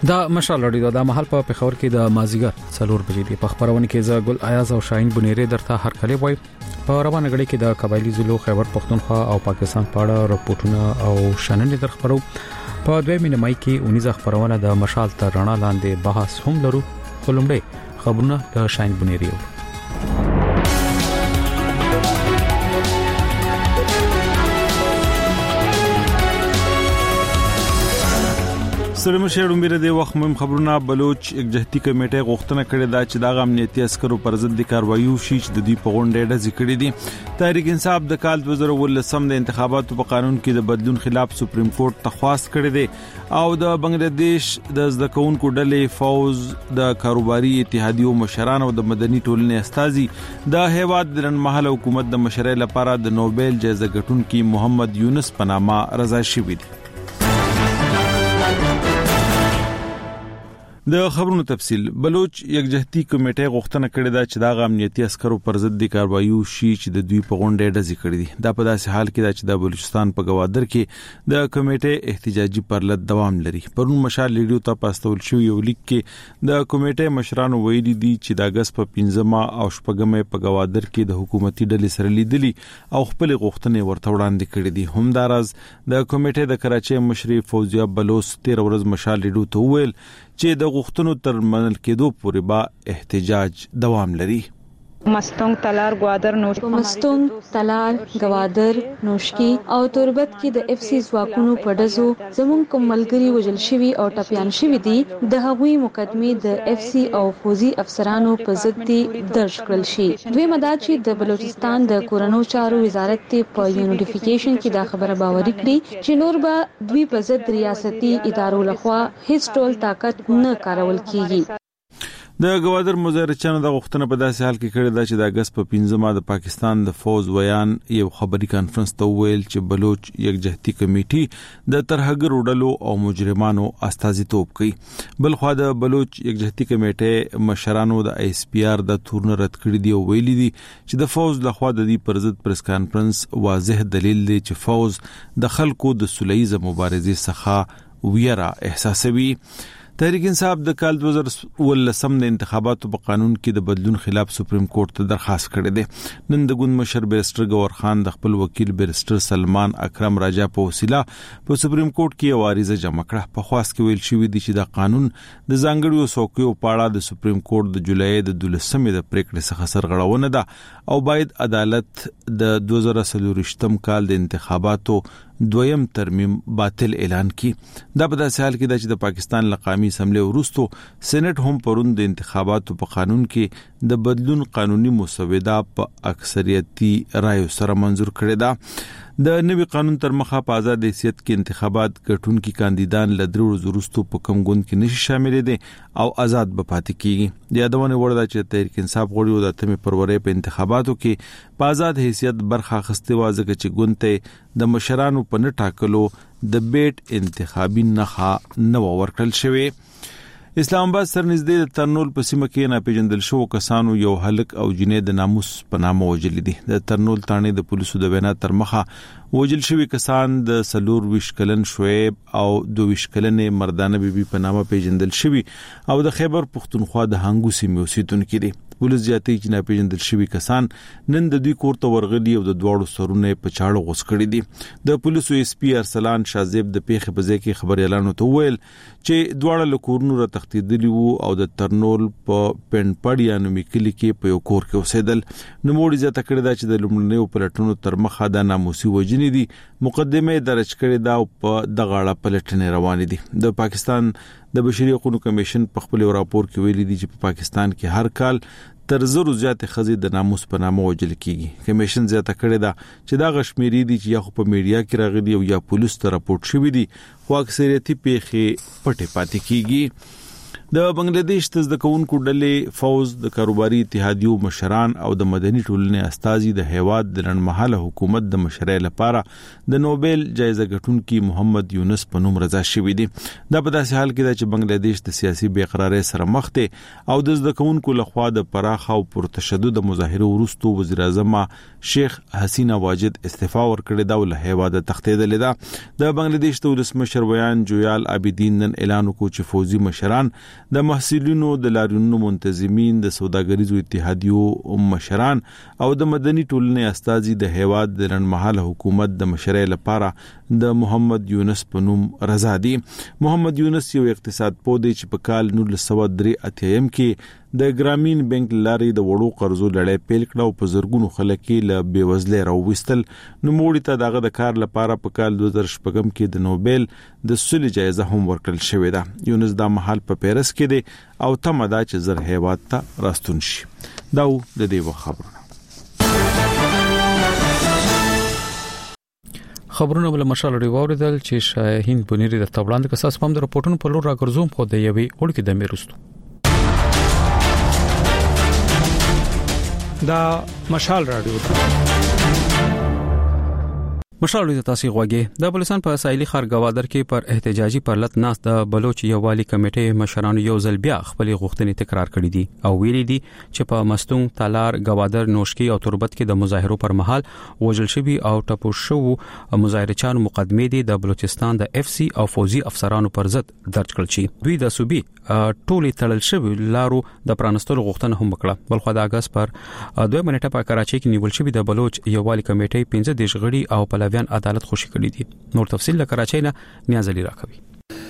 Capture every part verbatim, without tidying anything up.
دا مشال لري دا محل په پخور کې د مازیګر څلور بجې دی په خبرونه کې ز ګل ایاز او شاهین بنيري درته هر کله وای په روانه غړي کې د قبایلی زلو خیبر پختونخوا او پاکستان په اړه راپورټونه او شننې در خبرو په دوه مینه مای کې اونیزه خبرونه د مشال تر رڼا لاندې بحث هم لرو خلمړې خبرونه د شاهین بنيري سره مشر امیر دی وخت مهم خبرونه بلوچ یکجهتي کمیټه غوښتنه کړې ده چې د امنیتي عسکرو پر ضد د کاروایي شي چې د دې په غونډه ډزې کړې دي تحریک انصاف د کال دوه زره ولسم د انتخاباتو په قانون کې د بدلون خلاف سپریم کورټ تخواست کړی دی او د بنگلاديش د زده کوونکو ډلې فوز د کاروباري اتحادیو مشران او د مدني ټولنې استازي د هیواد د لنډمهاله حکومت د مشرۍ لپاره د نوبل جایزه ګټونکي محمد یونس په نامه رضا شوی دي د خبرونو تفصیل بلوچ یکجهتي کمیټه غوښتنه کړې ده چې د امنیتي عسکرو پر ضد د کاروایي شي چې د دوی په غونډه ډزې کړې دي دا په داسې حال کې ده چې د بلوچستان په گوادر کې د کمیټه احتجاجي پرلط دوام لري پرون مشال لیډیو ته پاستول شو یو لیک کې د کمیټه مشرانو ویلي دي چې د اگست په پنځمه او شپږمه په گوادر کې د حکومتي ډلې سره لیدلي او خپل غوښتنې ورته وړاندې کړې دي همدارز د کمیټه د کراچۍ مشري فوزیا بلوچ تیر ورځ مشال لیډیو ته ویل چې د غوښتنو تر منل کېدو پورې به احتجاج دوام لري مستونگ تلار گوادر نوشکی مستونگ تلار گوادر نوشکی او تربت کې د اف سی ځواکونو په ډزو زمون کوم ملګری وجل شوی او ټپيان شوی دي د هغوی مقدمه د اف سی او فوزي افسرانو په ضد دي درج کړل شي دوی مدد چې د بلوچستان د کورونو چارو وزارت ته په یونیفیکیشن کې دا خبره باوري کړي چې نور به دوی په ضد ریاستي ادارو لخوا هیڅ ټول طاقت نه کارول کیږي د گوادر مظاهرچیانو د غوښتنه په داسې حال کې کړې ده چې د اگست په پنځمه د پاکستان د فوز ویان یو خبري کانفرنس ته ویل چې بلوچ یکجهتي کمیټي د ترهګر وډلو او مجرمانو استازیتوب کوي بل خو د بلوچ یکجهتي کمیټې مشرانو د ایس پی آر د تورن رد کړی دی او ویلي دي چې د فوز لخوا د دې پر ضد پریس کانفرنس واضح دلیل دی چې فوز د خلکو د سولهییزه مبارزې څخه ویره احساسوي تحریک انصاف د کال دوه زره ولسم د انتخاباتو په قانون کې د بدلون خلاف سپریم کورټ ته درخواست کړی دی نن د ګوند مشر بیرسټر گور خان د خپل وکیل بیرسټر سلمان اکرم راجا په وسیله په سپریم کورټ کې یو عریضه جمع کړه په خواست کې ویل شوی دی چې د قانون د ځانګړیو څوکیو په اړه د سپریم کورټ د جولای د دولسمې د پریکړې څخه سرغړونه ده او باید عدالت د دوه زره څلور کال د انتخاباتو دویم ترمیم باطل اعلان کی دا په داسې حال کې چې د پاکستان لقامي اسمبلی وروستو سېنات هم پروند د انتخاباتو په قانون کې د بدلون قانوني مسوده په اکثریتي رایو سره منزور کړی دا د نوي قانون تر مخه په آزاد حیثیت کې انتخابات ګټونکي کاندیدان لدرو وروستو په کم ګوند کې نشي شامل دي او آزاد به پاتې کیږي د یادونه وړ ده چې تحریک انصاف غوړي د اتمې فروری په انتخاباتو کې په آزاد حیثیت برخه اخیستې و ځکه چې ګوند ته د مشرانو په نه ټاکلو د بیټ انتخابي نخا نو ورکړل شوی اسلام آباد سرنږدې د ترنول په سیمه کې ناپېژندل شو کسانو یو هلک او جنې د ناموس په نامه وجل دي د ترنول تانې د پولیسو د وینا تر مخه وجل شوی کسان د سلور ویش کلن شعیب او دو ویش کلن مردانه بیبي په نامه پیژندل شوی او د خیبر پختونخوا د هنګو سیمې اوسیدونکو دي پولیس جاتی چې ناپېژندل شوی کسان نن د دوی کور ته ورغلي او د دواړو سرونه په چاړو غوس کړی دي د پولیسو اس پی ارسلان شازیب د پیښې په ځای کې خبر اعلان وته ویل چې دواړه لکورونو را تختیدلی وو او د ترنول په پنډپړیا نومي کلی کې په یو کور کې اوسېدل نو موړي ځته کړی دا چې د لومړنیو پلټونو تر مخه د ناموسي وجنې دي مقدمه درج کړی دا په دغه اړه پلټنې روان دي د پاکستان د بشري حقوقو کمیشن په خپل راپور کې ویلي دي چې په پاکستان کې هر کال تر زرو زیات خزي د ناموس په نامه وجل کیږي کمیشن زیاته کړی دا چې دا غشمیري دي چې یا په میډیا کې راغلي او یا پولیس ته راپورټ شوی دي خو اکثریتي پیښې پټه پاتې کیږي د بنگلاديش د ځکونکو ډلې فوز د کاروباري اتحادیو مشران او د مدني ټولنې استازي د هیواد د لنډمهاله حکومت د مشرۍ لپاره د نوبل جایزه ګټونکي محمد یونس په نوم رضا شوی دي. دا په داسې حال کې چې بنگلاديش د سیاسي بې قرارۍ سره مخ دی او د ځکونکو لخوا د پراخ او پرتشدد مظاهرو وروسته وزیر اعظم شیخ حسینه واجد استعفا ورکړې دا ول هیواد تختیدلې ده. د بنگلاديش د ولسمشر ویان جویال عابدین نن اعلان وکړ چې فوزي مشران د محصلینو د لاریونونو منتظمین د سوداګریزو اتحادیو مشران او د مدني ټولنې استازي د هیواد د لنډمهاله حکومت د مشرۍ لپاره د محمد یونس په نوم رضا دي. محمد یونس یو اقتصاد پوه دی چې په کال نولس سوه درې اتیا کې د ګرامین بانک لاري د وړو قرضو لړۍ پیل کړه او په زرګونو خلک له بیوزلۍ راوويستل. نو موړی ته دغه د کار لپاره په کال دوه زره شپږ کې د نوبل د صلح جایزه هم ورکړل شوې ده. یونس دا مهال په پیرس کې دی او تمه ده چې زر هیواد ته راستون شي. دا د دې خبرونه خبرونه بل مشال ریوردل چې شاهین بنيري د تبلاند کساس پم د راپورټونو په لور راګرځوم خو د یوي وړکې د میرستو دا مشال رادیو مشال د تاسو غوږی د بلوچستان په ساحلي ښار گوادر کې پر احتجاجي پرلط ناس د بلوچ یووالي کمیټې مشرانو یو ځل بیا خپل غوښتنې تکرار کړې دي او ویلي دي چې په مستون تالار گوادر نوشکی او تربت کې د مظاهرو پر مهال وژل شوی او ټپو شو مظاهرچان مقدمې دي د بلوچستان د اف سی او فوزي افسرانو پر ضد درج کړل شي. دوی د صوبې ټولي تړل شوی لارو د پرانستلو غوښتنه هم وکړه. بلخو د اگست پر دوه منټه په کراچۍ کې نیول شوی د بلوچ یووالي کمیټې پنځه دیش غړي او پلویان عدالت خوشي کړی دي. نور تفصیل له کراچۍ نه نیاز علي راکوي.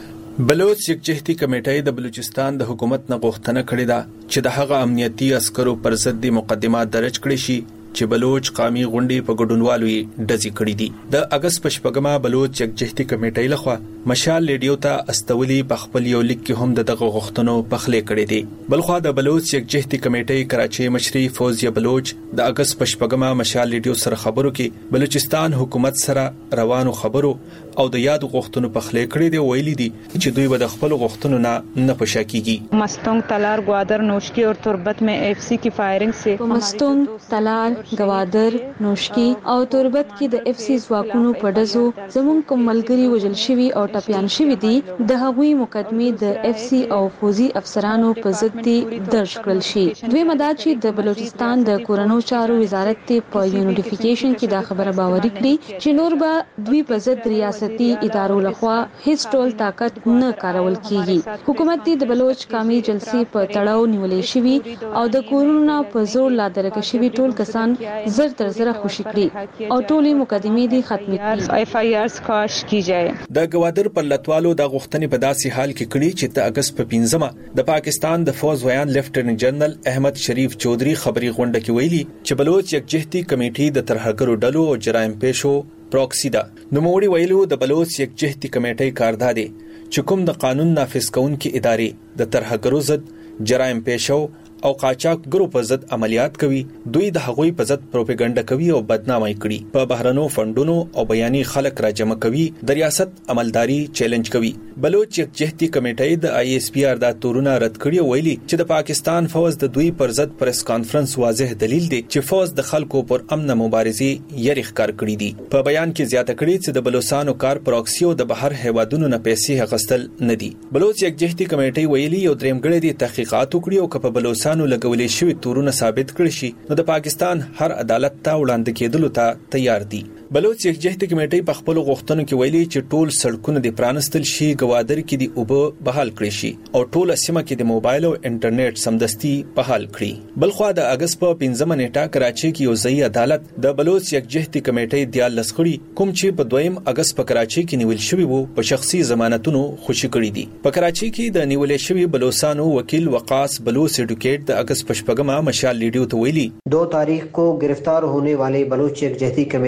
بلوچ یکجهتي کمیټې د بلوچستان د حکومت نه غوښتنه کړې ده چې د هغه امنیتي عسکرو پر ضد مقدمات درج کړي شي چې بلوچ قومي غونډې په ګډونوالو یې ډزې کړې دي. د اگست په شپږمه بلوچ یکجهتي کمیټې لخوا مشال لیډیو ته استولي په خپل یو لیک کې هم دغه غوښتنو پخلې کړې دي. بلخو د بلوچ یکجهتي کمیټې کراچۍ مشري فوزیه بلوچ د اگست په شپږمه مشال لیډیو سره خبرو کې بلوچستان حکومت سره روانو خبرو او د یاد غوښتنو پخلې کړې دي. ویلي دي چې دوی به د خپل غوښتنو نه نه پشا کیږي. مستونگ تالار گوادر نوشکی اور تربت میں ایف سی کی فائرنگ سے مستونگ تالار گوادر نوشکی او تربت کې د اف سی ځواکونو په ډزو زمون کوم ملګری وژل شوی او ټپيان شوی دي. د هغوی مقدمې د اف سی او فوزي افسرانو په ضد درج کړل شي. دوی مدد چې د بلوچستان د کورونو چارو وزارت ته په یونیفیکیشن کې دا خبره باوري کړي چې نور به دوی په ضد ریاستي ادارو لخوا هیڅ ټول طاقت نه کارول کیږي. حکومت د بلوچ قومي جلسې په تړاو نیولې شوی او د کورونو په زور لا درکه شوی ټول کسان زر تر زر خوشی کړي او ټولې مقدمې دي ختمې کړي. ایف آی آرز کاش کی جائے. د گوادر پر لټوالو د غوښتنې په داسې حال کې کړي چې د اگست په پنځمه د پاکستان د فوز ویان لیفټننټ جنرال احمد شریف چودھری خبري غونډه کې ویلي چې بلوچ یکجهتي کمیټې د ترهګرو ډلو او جرایم پیشو پروکسی ده. نو موړي ویلو د بلوچ یکجهتي کمیټې کاردار دي چې کوم د قانون نافذ کوونکې ادارې د ترهګرو ضد جرایم پیشو او قاچاقګرو په ضد عملیات کوي. دوی د هغوی په ضد پروپاګاندا کوي او بدنامي کوي. په بهرنو فندونو او بیاني خلک را جمع کوي. د ریاست عملداري چیلنج کوي. بلوچ یکجهتي کمیټې د آی ایس پی آر د تورونه رد کړی ویلي چې د پاکستان فوج د دوی پر ضد پریس کانفرنس واضح دلیل دی چې فوج د خلکو پر امن مبارزه یې ښکار کړی دي. په بیان کې زیاته کړی چې د بلوچستانو کار پروکسی او د بهر هیوادونو نه پیسې غستل نه دي. بلوچ یکجهتي کمیټې ویلي یو درېمګړی دي تحقیقات وکړي او په بلوچستان نو لګولې شوی تورونه ثابت کړي شي نو د پاکستان هر عدالت ته وړاندې کېدلو ته تیار دي. بلوچ یکجهتي کمیټې په خپل غوښتنو کې ویلي چې ټول سړکونه د پرانستل شي، گوادر کې د اوبه بحال کړي شي او ټول سیمه کې د موبایل او انټرنیټ سمدستي بحال کړي. بلخو د اگست په پنځمه نیټه کراچۍ کې یو ځای عدالت د بلوچ یکجهتي کمیټې د لس خړي کوم چې په دویم اگست په کراچۍ کې نیول شوی وو په شخصي ضمانتونو خوشی کړي دي. په کراچۍ کې د نیولې شوی بلوچستانو وکیل وقاص بلوچ ایڈوکیٹ د اگست پشپگما مشال لیڈیو تو ویلی دو تاریخ کو گرفتار ہونے والے بلوچ یکجہتی کمیٹی کے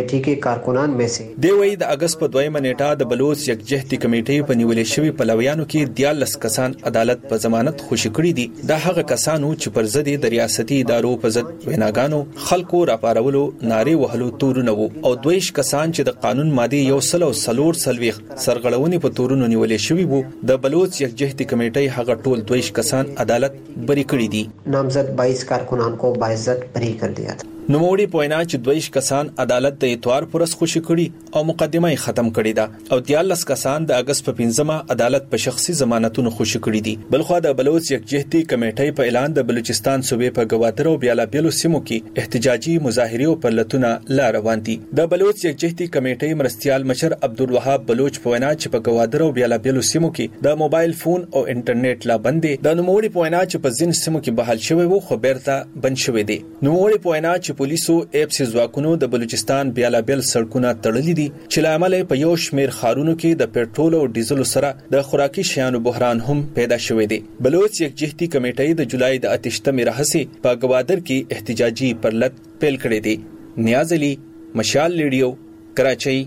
کارکنان में से دی وی د اگست په دویمه نیټه د بلوچ یکجهتي کمیټې په نیولې شوی پلویانو کې دیالس کسان عدالت په ضمانت خوشی کړي دي. دا هغه کسانو چې پر ضد د ریاستي ادارو په ضد ویناګانو خلکو راپارولو ناري وهلو تورونه وو او دویش کسان چې د قانون ماده یو سل او سلور سلويخ سرغړونې په تورونو نیولې شوی وو. د بلوچ یکجهتي کمیټې هغه ټول دویش کسان عدالت بری کړي دي. نامزد بائیس کارکنان کو باعزت بری کر دیا تھا. نوموړي پوینا چې دویش کسان عدالت د اتوار پرس خوشی کړي او مقدمه ختم کړي ده او دیالس کسان د اگست په پنځمه عدالت په شخصي ضمانتونو خوشی کړي دي. بلخو د بلوچ یکجهتي کمیټې په اعلان د بلوچستان صوبې په گوادر او بیالابیلو سیمو کې احتجاجي مظاهره او پرلتونه لا روان دي. د بلوچ یکجهتي کمیټې مرستيال مشر عبدالوهاب بلوچ پوینا چې په گوادر او بیالابیلو سیمو کې د موبایل فون او انټرنیټ لا بندې د نوموړي پوینا چې په ځین سیمو کې بحال شوی وو خو بیرته بند شوی دی. نوموړي پوینا چې پولیسو ایپ سي ځواکونو د بلوچستان بیالابیل سړکونه تړلي دي چې لامل په یو شمیر خارونو کې د پېټرول او ډیزل سره د خوراکي شیانو بحران هم پیدا شوی دی. بلوچ یکجهتي کمیټې د جولای د اتشتمې راهسي په گوادر کې احتجاجي پرلت پیل کړی دی. نیاز علي، مشال ریډیو، کراچۍ.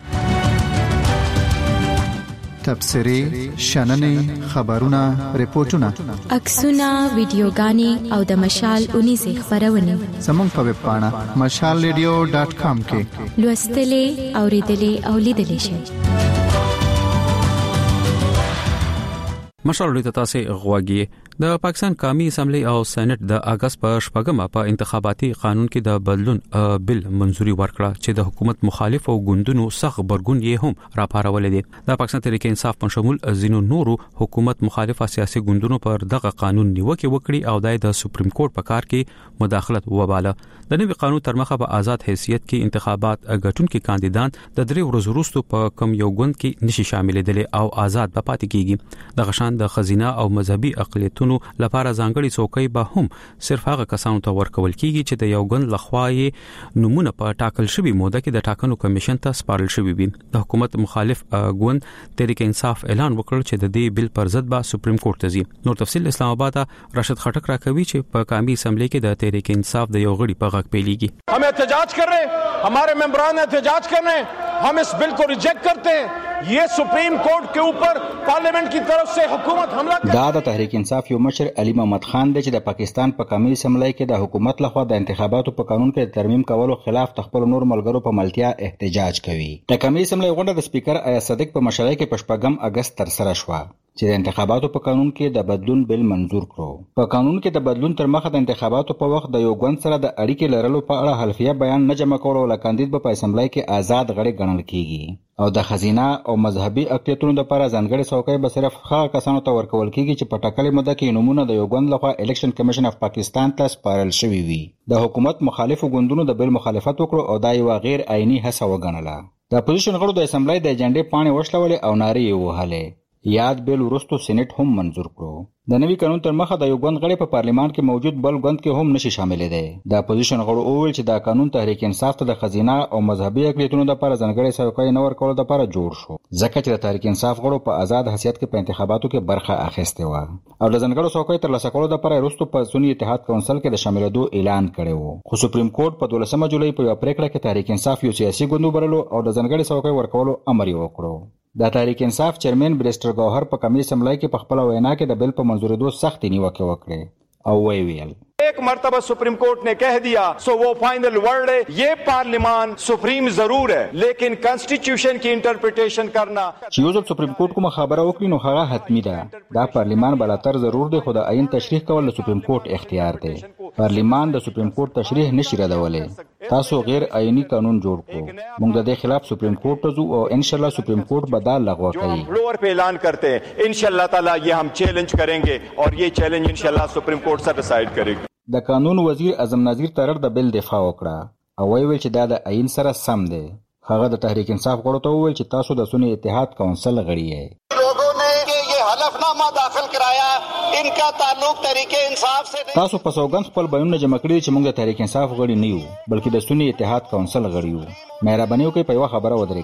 تبصرې، شننې، خبرونه، ریپورتونه، عکسونه، ویډیوګانې او د مشال اونیزه خبرونه زموږ په ویب پاڼه مشال ریډیو ډاټ کام کې لوستلې، اوریدلې او لیدلې شئ. مشال ریډیو تاسو غواګي. د پاکستان قومي اسمبلی او سېنات د اگست په شپږمه په انتخاباتي قانون کې د بدلون بل منځوري ورکړه چې د حکومت مخالف او ګوندونو سخت برګون یې هم راپارول دي. د پاکستان تحریک انصاف په شمول زینو نورو حکومت مخالف سیاسي ګوندونو پر دغه قانون نیوکه وکړي او د سپریم کورټ په کار کې مداخلت وباله. د نوي قانون تر مخه په آزاد حیثیت کې انتخابات غټونکو کاندیدان د درې ورځې وروسته په کم یو ګوند کې نشي شاملېدل او آزاد به پاتې کیږي. د غشان د خزینه او مذهبي اقلیتونو لپاره ځانګړي څوکۍ به هم صرف هغه کسانو ته ورکول کیږي چې د یو ګوند لخوا یې نمونه په ټاکل شوی موده کې د ټاکنو کمیشن ته سپارل شوی وي. د حکومت مخالف ګوند تحریک انصاف اعلان وکړ چې د دې بل پر ضد به سپریم کورټ ته ځي. نور تفصیل اسلام آباد راشد خټک راکوي چې په قومي اسمبلی کې د تحریک انصاف د یو غړي په غږ پیلېږي. हम एहतजाज कर रहे हैं, हमारे मेंबरान एहतजाज कर रहे हैं, हम इस बिल को रिजेक्ट करते हैं. ये सुप्रीम कोर्ट के ऊपर पार्लियामेंट की तरफ से हुकूमत हमला कर. دا د تحریک انصاف یو مشر علي محمد خان دی چې د پاکستان په قومي اسمبلی کې د حکومت لخوا د انتخاباتو په قانون کې ترمیم کولو خلاف خپل نور ملګرو په ملتیا احتجاج کوي. د قومي اسمبلی غونډه د سپیکر ایاز صدیق په مشرۍ کې په شپږم اگست تر سره شوه چې د انتخاباتو په قانون کې د بدلون بل منظور کړو. په قانون کې د بدلون تر مخه د انتخاباتو په وخت د یو ګوند سره د اړیکې لرلو په اړه حلفیه بیان نه جمع کول او کاندید په اسمبلی کې آزاد غړي ګڼل کیږي او د خزینه او مذهبي اقلیتونو لپاره ځانګړي څوکۍ به صرف هغه کسانو ته ورکول کیږي چې په ټاکلې موده کې نمونه د یو ګوند لخوا الیکشن کمیشن اف پاکستان ته سپارل شوی وي. د حکومت مخالفو ګوندونو د بل مخالفت وکړو او دا یو غیر عیني هڅه وګڼله. د اپوزیشن غړو د اسمبلی د ایجنډې پاڼې وشلولې او نارې یې وهلې. یاد بیل وروسته سېنات هم منظور کړو. د نوي قانون تر مخه د یو ګوند غړي په پارلیمان کې موجود بل ګوند کې هم نشي شاملې دي. د اپوزیشن غړو وویل چې دا قانون تحریک انصاف ته د خزینه او مذهبي اقلیتونو لپاره ځانګړي څوکۍ نه ورکول لپاره جوړ شو ځکه چې د تحریک انصاف غړو په آزاد حیثیت کې په انتخاباتو کې برخه اخیستې و او د ځانګړو څوکۍ ترلاسه کولو لپاره وروسته په سنی اتحاد کونسل کې د شاملېدو اعلان کړی و. خو سپریم کورټ په دولسمه جولای په یو پریکړه کې تحریک انصاف یو سیاسي ګوند وبللو او د ځانګړي څوکۍ ورکولو امر یې وکړو. د تحریک انصاف چیرمن بریسټر گوهر په قومي اسمبلی کې په خپل وینا کې د بل په منظورېدو سخت نیوکه وکړه او وی ویل एक मर्तबा सुप्रीम कोर्ट ने कह दिया सो वो फाइनल वर्ड है. ये पार्लियामान सुप्रीम जरूर है लेकिन कॉन्स्टिट्यूशन की इंटरप्रिटेशन करना چې یو ځل سپریم کورټ کومه خبره وکړي نو هغه حتمی ده. دا پارلیمان بلاتر ضرور دی خو د عین تشریح کول د سپریم کورټ اختیار دی. پارلیمان د سپریم کورټ تشریح نشي ردولای. تاسو غیر عیني قانون جوړ کړو. موږ د دې خلاف سپریم کورټ ته ځو او ان شاء الله سپریم کورټ بدل لغوه کوي. فلور पे ऐलान करते हैं इंशाल्लाह ताला ये हम चैलेंज करेंगे और ये चैलेंज इंशाल्लाह सुप्रीम कोर्ट से डिसाइड करेगी. د قانون وزیر اعظم نظیر ترر د بل دفاع وکړه او ویل چې دا د عین سره سم دی. هغه د تحریک انصاف غړو ته وویل چې تاسو د سنی اتحاد کونسل غړي یې. لوگوں نے یہ حلفنامہ داخل کرایا ان کا تعلق تحریک انصاف سے نہیں. تاسو په سوګند خپل بیانونه جمع کړي چې موږ د تحریک انصاف غړي نه یو بلکې د سنی اتحاد کونسل غړي یو. مهرباني وکړئ په یو خبره ودرېږئ.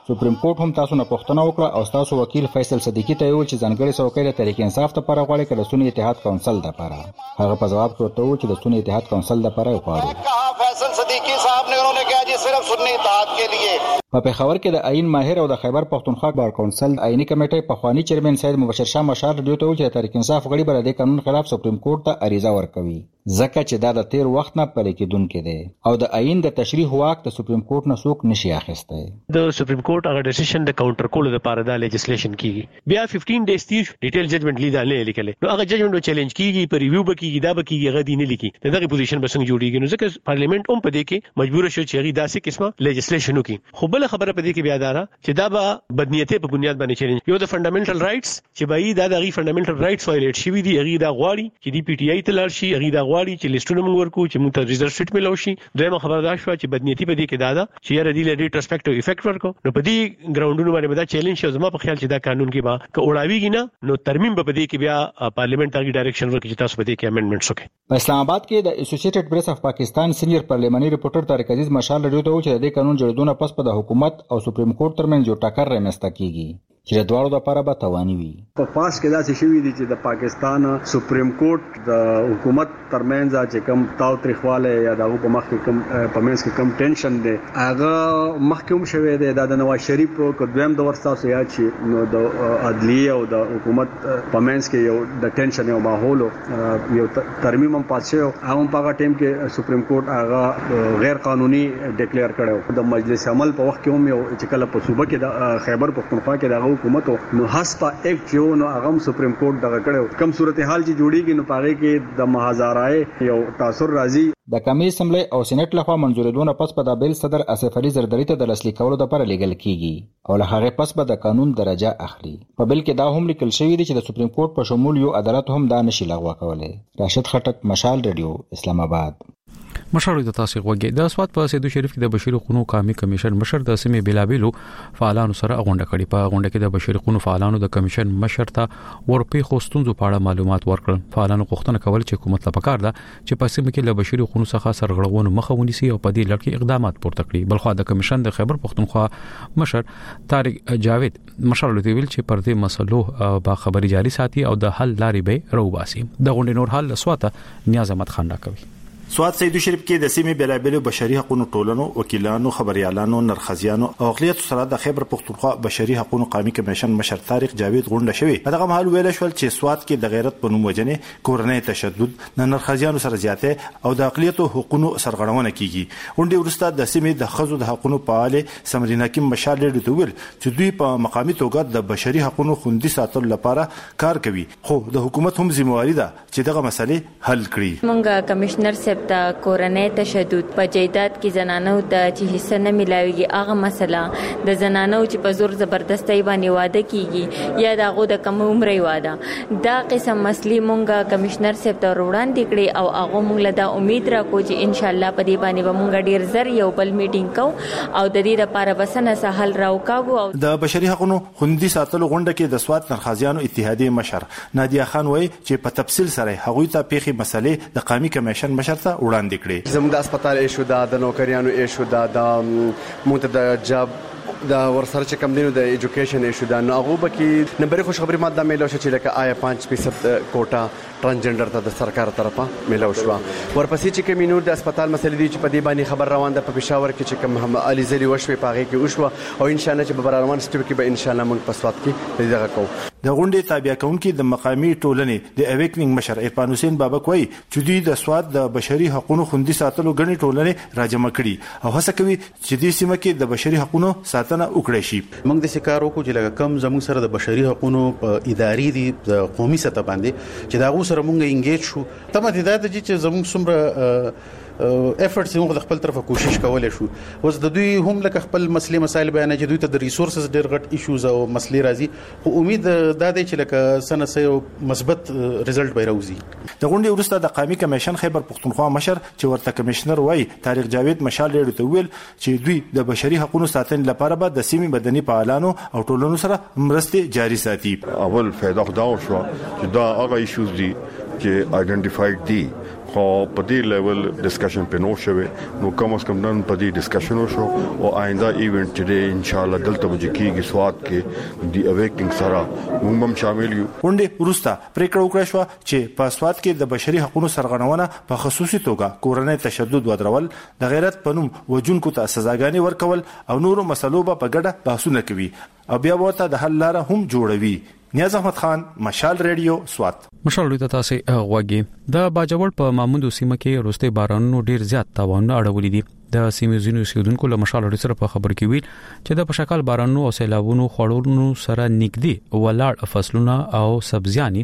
سپریم کورټ هم تاسو نه پوښتنه وکړه او تاسو وکیل فیصل صدیقی ته ویل چې ځانګړي څوکۍ د تحریک انصاف لپاره غواړي کله سنی اتحاد کونسل لپاره. هغه په جواب کې ورته وویل چې د سنی اتحاد کونسل لپاره غواړي. کہا فیصل صدیقی صاحب نے انہوں نے کہا جی صرف سنی اتحاد کے لیے. په پېښور کې د آئین ماهر او د خیبر پښتونخوا بار کونسل آئینی کمیټې په خوانی چیرمن سید مبشر شاه مشال رادیو ته ویل چې تحریک انصاف غړي بر د قانون خلاف سپریم کورټ ته عریضه ورکوي ځکه چې دا د تیر وخت نه پلي کېدونکې دی او د آئین د تشریح واک د سپریم کورټ نه څوک نشي اخیستی. د سپریم کورټ هغه ډیسیژن د کاونټر کول لپاره د لیجسلیشن کیږي بیا پندرہ ډیز تیر ډیټیل ججمنٹ لیدا نه لیکل نو هغه ججمنٹ چیلنج کیږي پر ریویو بکیږي دا بکیږي هغه دی نه لیکي دغه پوزیشن به څنګه جوړیږي نو ځکه پارلیمنت هم پدې کې مجبور شو چې هغه داسې قسمه لیجسلیشن وکړي. خو بل خبره پدې کې بیا دا چې دا به بدنیته په بنیاد باندې چیلنج یو د فندامنټل رائټس چې به دا د فندامنټل رائټس وایلیټ شوی دی هغه دا غواړي چې دی پی ټی آی ته لاړ شي هغه دا غواړي چې لیستونه ورکو چې موږ ته ریزرو سیټ ملو شي. دویمه خبره دا شو چې بدنیتی په دې کې دا ده چې یاره دی لري ریټروسپیکټیو افیکټ ورکو نو په دې ګراوندونو باندې دا چیلنج شو. زما په خیال چې دا قانون کې با ک اوړاویږي نه نو ترمیم په دې کې بیا پارلیمنت ته ډایرکشن ورکړي چې تاسو په دې کې امندمنټس وکړي. په اسلام آباد کې د اسوسییټډ پریس اف پاکستان سینیئر پارلیماني ریپورټر طارق عزیز مشال رادیو ته وویل چې د قانون جوړېدو پس په د حکومت او سپریم کورټ ترمنځ یو ټکر رامنځته کیږي چې د دواړو لپاره به تاواني وي. په پاس کې داسې شوي دي چې د پاکستان سپریم کورټ د حکومت ترمنځ چې کم تاو تریخواله یا د په مخ کې کم په منځ کې کم ټینشن دی هغه محکوم شوی دی د نواز شریف په دویم دور تاسو یا چې نو د عدلیه او د حکومت په منځ کې یو د ټینشن یو ماحول یو ترمیم هم پات شو. هغه په هغه ټیم کې سپریم کورټ هغه غیر قانوني ډیکلیئر کړو. د مجلس عمل په وخت کې هم یو چې کله په صوبه کې د خیبر پختونخوا کې د حکومت نو هسپا ایکټ جو نو هغه سپریم کورټ دغه کړو کم صورتحال چې جوړیږي نو پاره کې د محاذرای یو تاثر راځي. د قومي اسمبلی او سېنات لخوا منځورېدونه پس په د بیل صدر اسف علي زرداری ته د لاسلیک کولو لپاره لیږل کیږي او له هغه پس به د قانون درجه اخلي. په بیل کې دا هم لیکل شوی دی چې د سپریم کورټ په شمول یو عدالت هم دا نشي لغوه کولای. راشد خټک مشال رادیو اسلام آباد. مشر د تاسو غوږی د اسوات په سیدو شریف کې د بشیر قونو قومي کمیشن مشر د سیمې بلابلو فعالانو سره غونډه کړې. په غونډه کې د بشیر قونو فعالانو د کمیشن مشر ته ورپی خوستونزو په اړه معلومات ورکړل. فعالانو غوښتنه کول چې حکومت لپاره کار ده چې په سیمه کې له بشیر قونو څخه سرغړونو مخه ونیسي او په دې لړ کې اقدامات پورته کړي. بلخو د کمیشن د خیبر پښتونخوا مشر طارق جاوید مشر له ویل چې پر دې مسلو با خبري جاري ساتي او د حل لارې به روباسي. د غونډې نور حل اسواته نیاز احمد خان راکوي. سواد سیدو شریف کې د سیمې بلابلو بشري حقوقو ټولنو وکیلانو خبريالانو نرخزیانو او اقلیت سره د خیبر پښتونخوا بشري حقوقو قومي کمیشن مشر طارق جاوید غونډه شوی. دغه مهال ویل شو چې سواد کې د غیرت په نوم وجنې کورنۍ تشدد د نرخزیانو سره زیاته او د اقلیت حقوقو سرغړونه کیږي. غونډه ورسته د سیمې د خزو د حقوقو فعال سمرینا کې مشال لري ته ویل چې دوی په مقامي توګه د بشري حقوقو خوندي ساتلو لپاره کار کوي خو د حکومت هم ذمہواری ده چې دغه مسلې حل کړي. مونږه کمشنر صاحب ته کورنۍ تشدد په جیدات کې زنانو ته چې حصہ نه ملاويږي هغه مسله د زنانو چې په زور زبردستۍ باندې واده کیږي یا دغه د کم عمرې واده دا قسم مسلې مونږه کمشنر صاحب ته وړاندې کړې او هغه مونږ له دا امید راکو چې ان شاء الله په دې باندې به مونږ ډیر زر یو بل میټینګ کوو او د دې لپاره بسنه سهل راوکاو. د بشري حقوقو خوندي ساتلو غونډه کې د سواد نرخزیانو اتحادیه مشر نادیه خان وایي چې په تفصیل سره هغوی ته پیخي مسلې د قومي کمیشن مشر ته وړاندې زموږ د هسپتال ایشو دا د نوکریانو ایشو دا د موږ د جاب دا ورسره چې کم دینو د ایجوکیشن ایشو دا نو هغه به کې نمبر خوش خبري ماده ملو چې لکه آیا پنځه فیصد کوټا ترانسجندر ته د سرکار طرفه ملو شو. ورپسې چې کمینور د هسپتال مسلې دي چې په دې باندې خبر روان ده په پېښور کې چې کم هم علي زلی وشوي پاغه کې وشو او ان شاء الله چې په روان ستو کې به ان شاء الله موږ په سواد کې دغه کوو. د غونډې تابع کونکي د مقامي ټولنې د اویکنینګ مشر عرفان حسین بابک وایي چې دوی د سواد د بشري حقوقو خوندي ساتلو غني ټولنې راجمع کړي او هڅه کوي چې دې سیمه کې د بشري حقوقو ساتنه وکړي شي. موږ د شکار وکړو چې لکه کم زموږ سره د بشري حقوقو په اداري دي د قومي سطح باندې چې دا غو سره موږ انګیج شو تمه دي دا چې زموږ څومره افورټس موږ د خپل طرفه کوشش کولای شو اوس د دوی هم لکه خپل مسلې مسایل بیان چې دوی ته د ریسورسز ډېر غټ ایشوز او مسلې راځي خو امید دا دی چې لکه سنه سه مثبت ریزلټ به راوځي. د غونډې وروسته د قومي کمیشن خیبر پښتونخوا مشر چې ورته کمشنر وای طارق جاوید مشال لري ته ویل چې دوی د بشري حقوقو ساتنې لپاره به د سیمې مدني فعالانو او ټولنو سره مرستې جاري ساتي. اول فائدہ خدا شو چې دا هغه ایشوز دي چې آئیډنټیفاید دي خو په دې لیول ډسکشن په نو شوه نو کوم اس کوم نن په دې ډسکشن وشو او آینده ایونت چې ان شاء الله دلته وځي کیږي سواد کې دی اویکنګ سره موږ هم شامل یو. ونډه ورستا پریکړه وکړه شو چې په سواد کې د بشري حقوقو سرغړونه په خصوصي توګه کورنۍ تشدد ودرول د غیرت پنوم وجونکو ته سزاګانی ورکول او نورو مسلو په ګډه بحثونه کوي او بیا ورته د حل لاره هم جوړوي. نیاز احمد خان، مشال ریډیو، سوات. مشال ریډیو تاسو غوږی د باجوړ په ماموندو سیمه کې روسته بارانونو ډیر زیات تاوان اړولې دي. د سیمې ځینو سیدونکو له مشال ریډیو سره په خبر کې ویل چې د پشکال بارانونو او سیلابونو خړورونو سره نږدې ولاړ فصلونه او سبزياني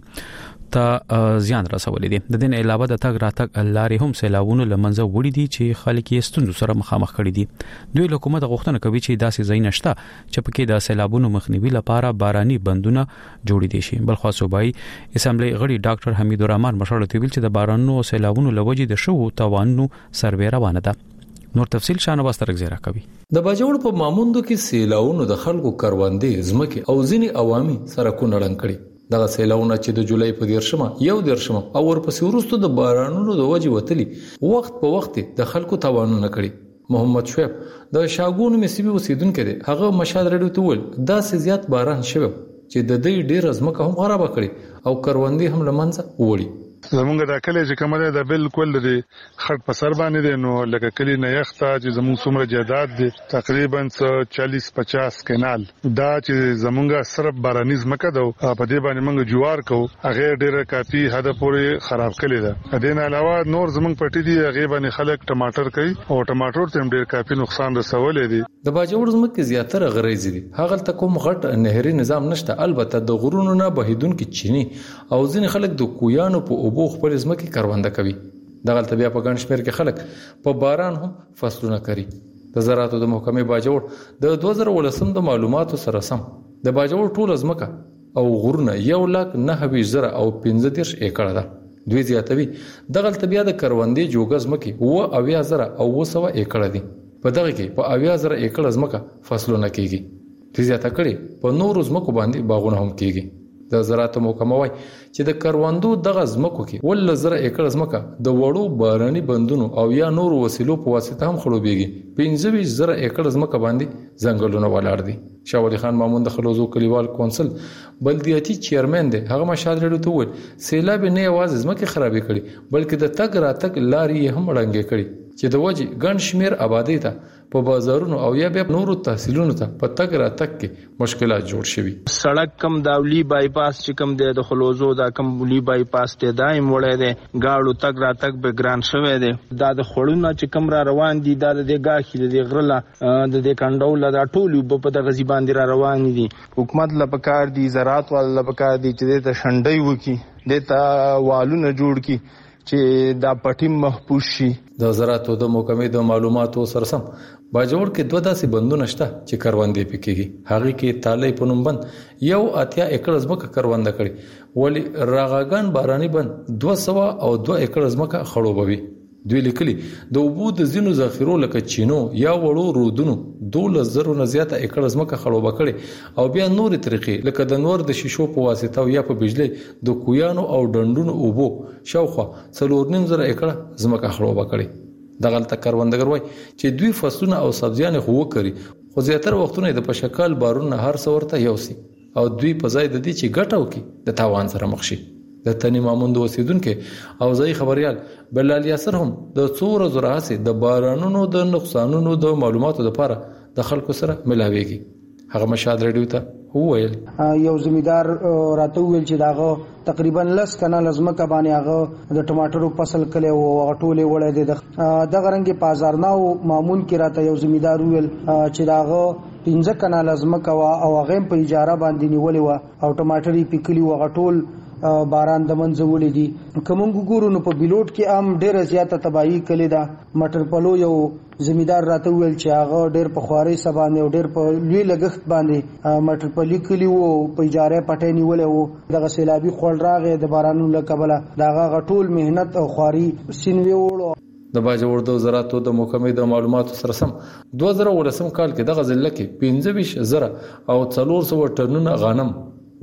ته زیان رسولې دي. د دین علاوه د تګ راتګ لارې هم سیلابونو لمنځه وړي دي چې خلک یې ستونزو سره مخامخ کړي دي. دوی حکومت غوښتنه کوي چې داسې ځای نشته چې پکې د سیلابونو مخنیوي لپاره باراني بندونه جوړ دي شي. بل خو صوبایي اسمبلی غړي ډاکټر حمید الرحمن مشال ته ویل چې د بارانونو او سیلابونو لوجې د شو توانونو سروې روانه ده. نور تفصیل شانواز ترک زیرا کوي. د باجوړ په ماموندو کې سیلاونو د خلکو کاروندې زمکه او ځینی عوامي سرکونه لړن کړي. دغه سیلاونه چې د جولای په دیرشمه یو دیرشمه او ورپسې وروسته د بارانونو د وجې وتلي وخت په وخت د خلکو توانونه کړي. محمد شعیب د شاګون مصیبه اوسیدونکو دی، هغه مشال رډیو ته ول دا سي زیات باران شوه چې د دې ډیر ازمکه هم خراب کړي او کروندې هم لمنځه وړي. زمونږ د کلی چې کومه ده بالکل د خټ په سر باندې دی، نو لکه کلی نه یخته چې زمونږ څومره جیداد دی تقریبا چالیس پچاس کینال دا چې زمونږ صرف بارانیز مکه ده په دې باندې موږ جوار کو هغه ډیره کافي حد پورې خراب کړي ده. دین علاوه نور زمونږ پټي دی هغه باندې خلک ټماټر کوي او ټماټر ته ډیر کافي نقصان رسولې دي. د باجوړ زمکه زیاتره غریزي دي، هغه ته کوم غټ نهري نظام نشته، البته د غرونو نه بهیدونکو چینی او ځین خلک د کویانو په بو خپل زمکه کرونده کوي. دغه طبيعه په ګڼ شمېر کې خلک په باران هم فصلونه کوي. د زراعتو د محکمې باجوړ د دوه زره ولسم د معلوماتو سره سم د باجوړ ټول زمکه او غرونه یو لک نه ویشت زره او پنځه دېرش ایکړه ده. دوی زیاتوي دغه طبيعه د کروندې جوګه زمکه و اویا زره او و سو ایکړه دي. په دغه کې په اویا زره ایکړه زمکه فصلونه کیږي. دوی زیاته کړي په نورو زمکو باندې باغونه هم کیږي. د زراعت محکمه وايي چې د کروندو دغه زمکو کې ول زره ایکړ زمکه د وړو باراني بندونو او یا نور وسیلو په واسطه هم خړوبېږي. پنځه ویشت زره ایکړ زمکه باندې ځنګلونه ولاړ دي. شاه ولی خان مامون د خلوزو کلیوال کونسل بلدیاتي چیرمن دی، هغه مشال رډیو ته وویل سیلاب نه یوازې زمکه خرابې کړي بلکې د تګ راتګ لارې هم ړنګې کړي چې د وجې ګڼ شمیر آبادی ته په بازارونو او یا به نورو تحصیلونو ته په تګ راتګ کې مشکلات جوړ شوي. سړک کم داولی بایپاس چې کم دی د خلوزو دا کم لی بایپاس ته دایم وړی دی، گاړو تګ راتګ به ګران شوی دی. دا د خړونه چې کم را روان دي دا د غاخې د غرله د دې کندول دا ټول په د غزي باندې را روان دي. حکومت لپاره دي زراعت ول لپاره دي چې د شنډي وکي د تا والونه جوړ کی چې دا پټي محفوظ شي. د زراعت د محکمې د معلوماتو سره سم باجوړ کې دوه داسې بندونه شته چې کروندې پکېږي. هغه کې تالې په نوم بند یو اتیا ایکړ زمکه کرونده کړي، ولی راغاګان باراني بند دوه سو او دوه ایکړ زمکه خړوبوي. دوی لیکلي د اوبو د زینو ذخیرو لکه چینو یا وړو رودونو دولس زره نه زیاته ایکړ زمکه خړوبه کړي او بیا نور طریقې لکه د نور د شیشو په واسطه یا په بجلی د کویانو او ډنډونو اوبو شاوخوا څلور نیم زره ایکړ زمکه خړوبه کړي. دغه تل کروندګر وای چې دوی فصلونه او سبزیان خو وکړي خو زیاتره وختونه د پشکال بارونه هر څورته یوسي او دوی په ځای د دې چې ګټو کې د تاوان سره مخ شي. د تنی ماموند اوسیدونکو او ځای خبريال بلال یاسر هم د څوره زراعت د بارانونو د نقصانونو د معلوماتو لپاره د خلکو سره ملاويږي. هغه مشال رډیو ته وویل یو زمیدار راته ویل چې داغه تقریبا لس کنال زمکه باندې هغه د ټماټرو فصل کړي او ټوله وړي د دغه رنګ بازارناو مامون کې راته یو زمیدار ویل چې داغه پنځه کنال زمکه او هغه په اجاره باندې نیولې و او ټماټري پکلی و غټول باران د منځ وړي دي. کوم ګورو نو په بیلوټ کې ام ډیره زیاته تباہی کړي دا. مټر پلو یو زمیدار راته ویل چې هغه ډیر په خواري سبانه او ډیر په لوی لګښت باندې مټر پلی کلی وو په اجاره پټې نیولې وو. دغه سیلابي خول راغې د بارانونو له کبله داغه غټول مهنت او خواري سینوي وړو. د باجوړ د زراعت د محکمې د معلوماتو سره سم دوه زره ولسم کال کې دغه ضلع کې پنځه ویشت زره او څلور سوه ټنونه غنم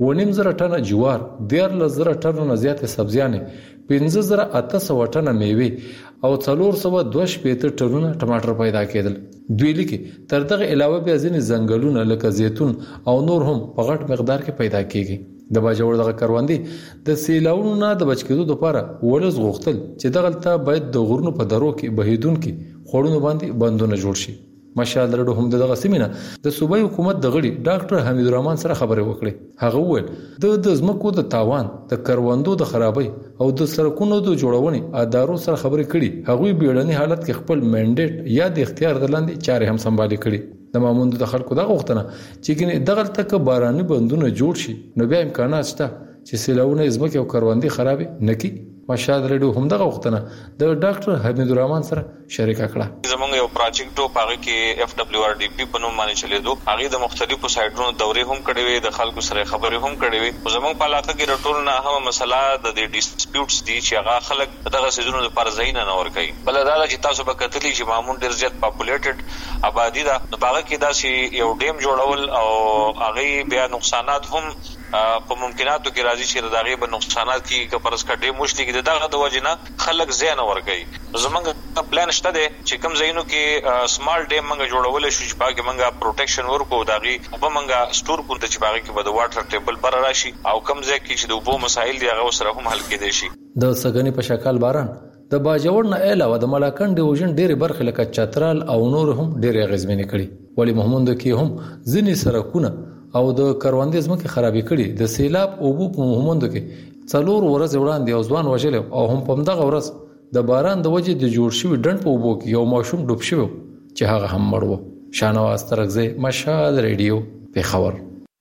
ونیم زره ټنه جوار، دیارلس زره ټنو نه زیاتې سبزیانې، پنځه زره اته سوه ټنه میوې او څلور سوه دوه شپېته ټنونه ټماټر پیدا کېدل. دوی لیکي تر دغه علاوه بیا ځینې ځنګلونه لکه زیتون او نور هم په غټ مقدار کې پیدا کیږي. د باجوړ دغه کروندې د سیلاونو نه د بچ کېدو لپاره ولز غوښتل چې دغلته باید د غرونو په درو کې بهیدونکي خوړونو باندې بندونه جوړ شي. مشال رډو هم دغه سیمینه د صوبایي حکومت د غړي ډاکټر حمید الرحمن سره خبرې وکړې. هغه وویل د د ځمکو د تاوان، د کروندو د خرابۍ او د سړکونو د جوړونې ادارو سره خبرې کړي. هغوی بیړني حالت کې خپل منډیټ یا د اختیار د لاندې چارې هم سمبالي کړي. د ماموند د خلکو دغه غوښتنه چې ګنې دغلته که باراني بندونه جوړ شي نو بیا امکانات شته چې سیلاونه ځمکې او کروندې خرابې نه کړي. مشال رډو هم دغه غوښتنه د ډاکټر حمید الرحمن سره شریکه کړه. زمونږ یو پروجیکټ پاره کې اف دبليو ار ډي پی په نوم باندې چلیدو. هغه د مختلفو سایټونو دورې هم کړې وي، د خلکو سره خبرې هم کړې وي. زمونږ په علاقه کې رټول نه هم مسله د ډیسپیوټس دي چې هغه خلک دغه سيزونو لپاره ځای نه نور کوي. بل دا چې تاسو به کتلی چې معمول ډیر زیات پاپولیټډ آبادی ده، نو هغه کې دا چې یو ډیم جوړول او هغه بیا نقصانات هم په ممکناتو کې راځي چې دغه به نقصانات کې که پرس کډې مشتي کې دغه د وجنه خلک زیان ورګي. زمونږ پلان شته دی چې کوم ځایونو کې سمال ډیم منګه جوړول شي چې باګه منګه پروټیکشن ورکو دغه وب منګه سٹور کول چې باګه کې به د واټر ټیبل بر راشي او کوم ځای کې چې د وبو مسایل دی هغه سره هم حل کېدي شي. د سګنی په شکل باران د باجوړ نه علاوه د ملاکن ډیویژن ډېری برخې لکه چترال او نور هم ډېری غزمنې کړي. ولی محمود کې هم ځینې سرکونه او د کروندې ځمکې خرابې کړي. د سیلاب اوبو په محمود کې څلور ورځې وړاندې یو ځوان وژل او هم په دغه ورځ د باران د وجې د جوړ شوی ډنډ په اوبو کې یو ماشوم ډوب شو چې هغه هم مړ و. شانواز ترغزه، مشال ریډیو، پیښور.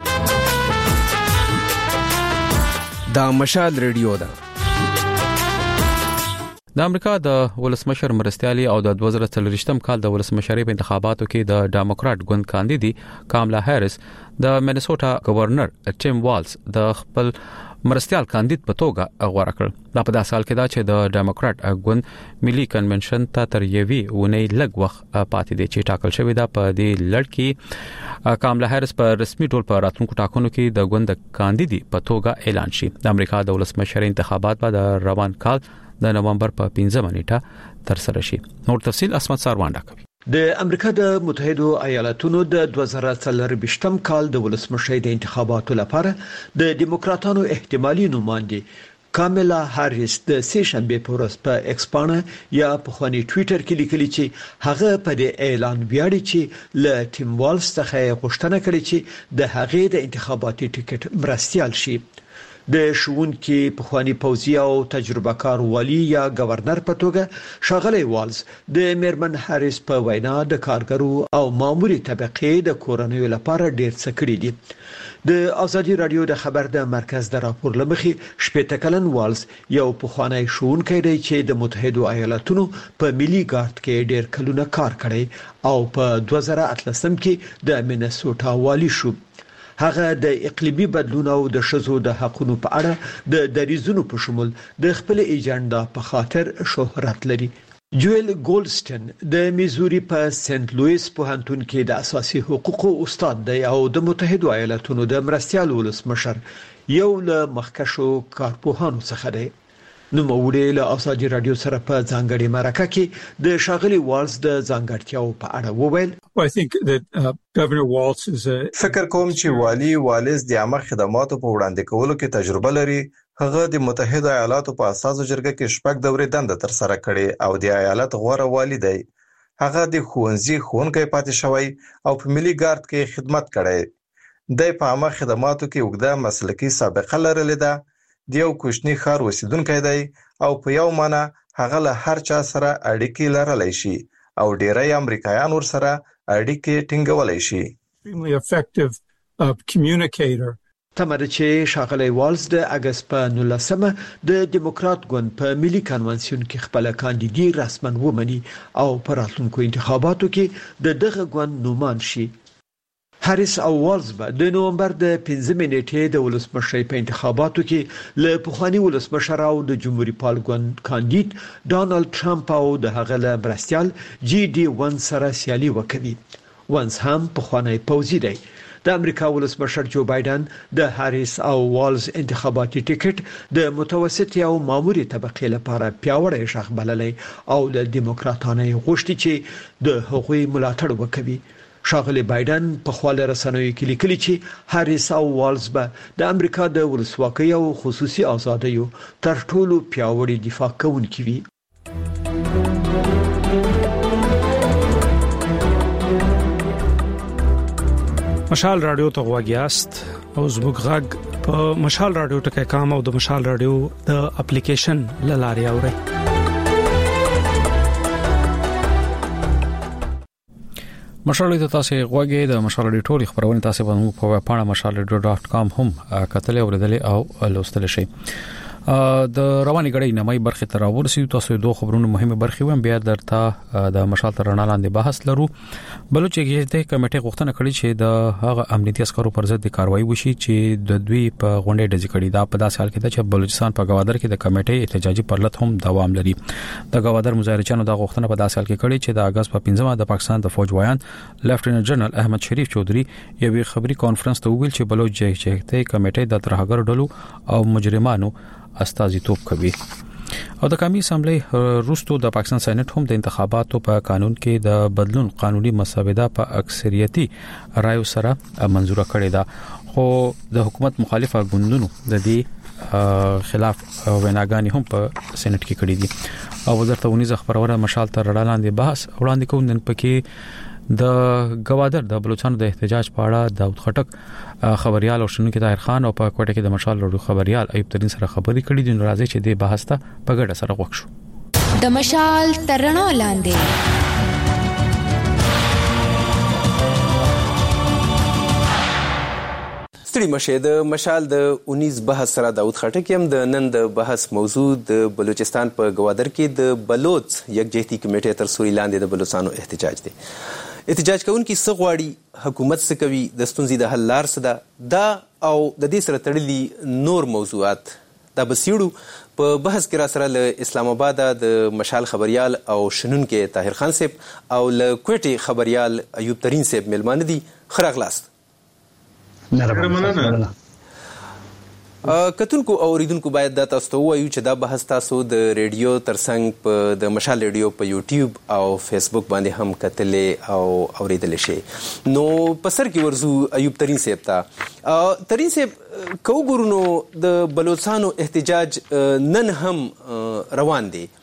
دا مشال ریډیو ده. د امریکا د ولسمشر مرستيالي او د دوه زره څلوېښتم کال د ولسمشرۍ په انتخاباتو کې د ډیموکرات ګوند کاندیدي کاملا هریس د مینیسوټا گورنر ټیم والز د خپل مرستيال کاندید په توګه غوړه کړ. دا په داسې حال کې دا چې د ډیموکرات ګوند ملي کنونشن ته تر یوې ونې لږ وخت پاتې دی چې ټاکل شوی دا. په دې لړ کې کاملا هریس په رسمي ډول په راتلونکو ټاکنو کې د ګوند کاندیدي په توګه اعلان شي. د امریکا د ولسمشرۍ انتخابات به د روان کال د نومبر په پنځمه نیټه تر سره شي. نور تفصيل اسمت ساروانډا کوي. د امریکا د متحده ایالاتونو د دوه زره څلوېښتم کال د ولسمشۍ د انتخاباتو لپاره د دیموکراتانو احتمالي نوماندې کاملا هریس د سه شنبه په ورځ په ایکس باندې یا په خواني ټوئیټر کې لیکلي چې هغه په دې اعلان ویاړي چې ل ټیم والز څخه غوښتنه کړې چې د هغې د انتخاباتي ټیکټ مرستيال شي. د شونکي په خواني پوزي او تجربه کار والی یا گورنر په توګه شاغلی والز د میرمن هریس په وینا د کارګرو او ماموري طبقه د کورنیو لپاره ډیر څه کړی دي. د ازادي رادیو د خبر د مرکز د راپور لمخي شپږ کلن والز یو په خوانی شونکي دی چې د متحده ایالاتونو په ملي ګارد کې ډیر کلونه کار کړی او په دوه زره اتلسم کې د مینیسوټا والی شو. هغه د اقلیمي بدلون او د شذو د حقوقو په اړه د دریزونو په شمول د خپل ایجنډا په خاطر شهرت لري. جویل ګولډسټن د میزوري په سنت لوئیس پوهنتون کې د اساسي حقوقو استاد دی او د متحده ایالاتونو د مرستيال ولسمشر یو له مخکښو کارپوهانو څخه دی. نو موږ له ازادي رادیو سره په ځانګړي مرکه کې د شاغلي والز د ځانګړتیاو په اړه وویل. فکر کوم چې والی والز د عامه خدماتو په وړاندې کولو کې تجربه لري. هغه د متحده ایالاتو په اساسي جرګه کې شپږ دورې دنده تر سره کړې او د ایالت غوره والی دی. هغه د ښوونځي ښوونکی پاتې شوی او په ملي ګارد کې خدمت کړی. د په عامه خدماتو کې وګړه مسلکي سابقه لرلې ده. د یو کوچني ښار اوسیدونکی دی او په یو معنا هغه له هر چا سره اړیکې لرلای شي او ډیری امریکایان ور سره اړیکې ټینګولای شي. تمره چې شاغلی والز د اگست په نولسمه د دیموکرات ګوند په ملي کنونسیون کې خپل کاندیدي رسمن ومني او په راتلونکو انتخاباتو کې د دغه ګوند نومان شي. هریس او والز به د نومبر د پنځمې نیټې د ولسمشۍ په انتخاباتو کې له پخوانی ولسمشر او د جمهوریت پال ګوند کاندید ډانلډ ټرمپ او د هغه له مرستيال جی ډي ون سره سیالي وکړي. ونس هم پخوانی پوزي دی. د امریکا ولسمشر جو بایدن د هاریس او والز انتخاباتي ټیکټ د متوسط او ماموري طبقه لپاره پیاوړی شخ بللی او د دیموکراتانو غوښتي چې د حقوقي ملاتړ وکړي. شاغلی بایدن په خپل رسنیو کې لیکلي چې هاریس او والز به د امریکا د ولسواکۍ او خصوصي ازادیو تر ټولو پیاوړي دفاع کوونکي وي. مشال رادیو ته غواګیاست او زموږ غږ په مشال رادیو ټکي کام او د مشال رادیو د اپلیکیشن لاري اوري. مشال د تاسو غواګي د مشال رادیو ټولي خبرونه تاسو په په پاڼه مشال رادیو ډاټ کام هم کتل او ردل او لوستل شي. د رواني غړي نمای برخه تر ورسې تاسو دوه خبرونه مهمه برخه ویم بیا درته د مشال تر رڼا لاندې بحث لرو. بلوچ کې کمیټه غوښتنه کړې چې د هغه امنیتي عسکرو پر ضد کاروایی وشي چې د دوی په غونډه ډزې کړې دا په داسې حال کې چې بلوچستان په گوادر کې د کمیټې احتجاجي پرلط هم دوام لري. د گوادر مظاهرچیانو د غوښتنه په داسې حال کې کړې چې د اگست په پنځمه د پاکستان د فوج وایان لیفټیننټ جنرال احمد شریف چودري یو خبري کانفرنس ته ویل چې بلوچ جهته کمیټې د ترهګر ډلو او مجرمانو استازیتوب کوي. او د قومي اسمبلی روستو د پاکستان سېنات هم د انتخاباتو په قانون کې د بدلون قانوني مسوده په اکثریتي رایو سره منزوره کړې ده خو د حکومت مخالفه ګوندونو د دې خلاف ویناګانی هم په سېنات کې کړې دي. او وزارت ونیز خبرونه مشال تر وړاندې بحث وړاندې کوي پکې د گوادر د بلوچستان د احتجاج په اړه داود خټک خبريال او شنونکو طاهر خان او په کوټه کې د مشال لړو خبريال ایوب ترين سره خبري کړي دي. نو راځي چې د بحث ته په ګډه سره وښو. د مشال ترڼو لاندې ستړي مشه د مشال د انیس بحث سره داود خټک هم د نن د بحث موضوع د بلوچستان په گوادر کې د بلوچ یکجهتي کمیټې تر سوري لاندې د بلوچستانو احتجاج دی. احتجاج کوونکي څه غواړي، حکومت څه کوي، د ستونزې د حل لار څه ده، دا او د دې سره تړلي نور موضوعات دا بسیړو په بحث کې را سره له اسلام آباد د مشال خبريال او شنونکو طاهر خان صاحب او له کوټي خبريال ایوب ترين صاحب ملمانه دي. خراغلاست مننه. کتونکو او اوریدونکو باید دا تاسو ته وایو چې دا بحث تاسو د ریډیو ترڅنګ په د مشال ریډیو په یوټیوب او فیسبوک باندې هم کتلې او اوریدل شي. نو په سر کې ورزو ایوب ترين صاحب ته ترين صاحب کو ګورونو د بلوچستانو احتجاج نن هم روان دي.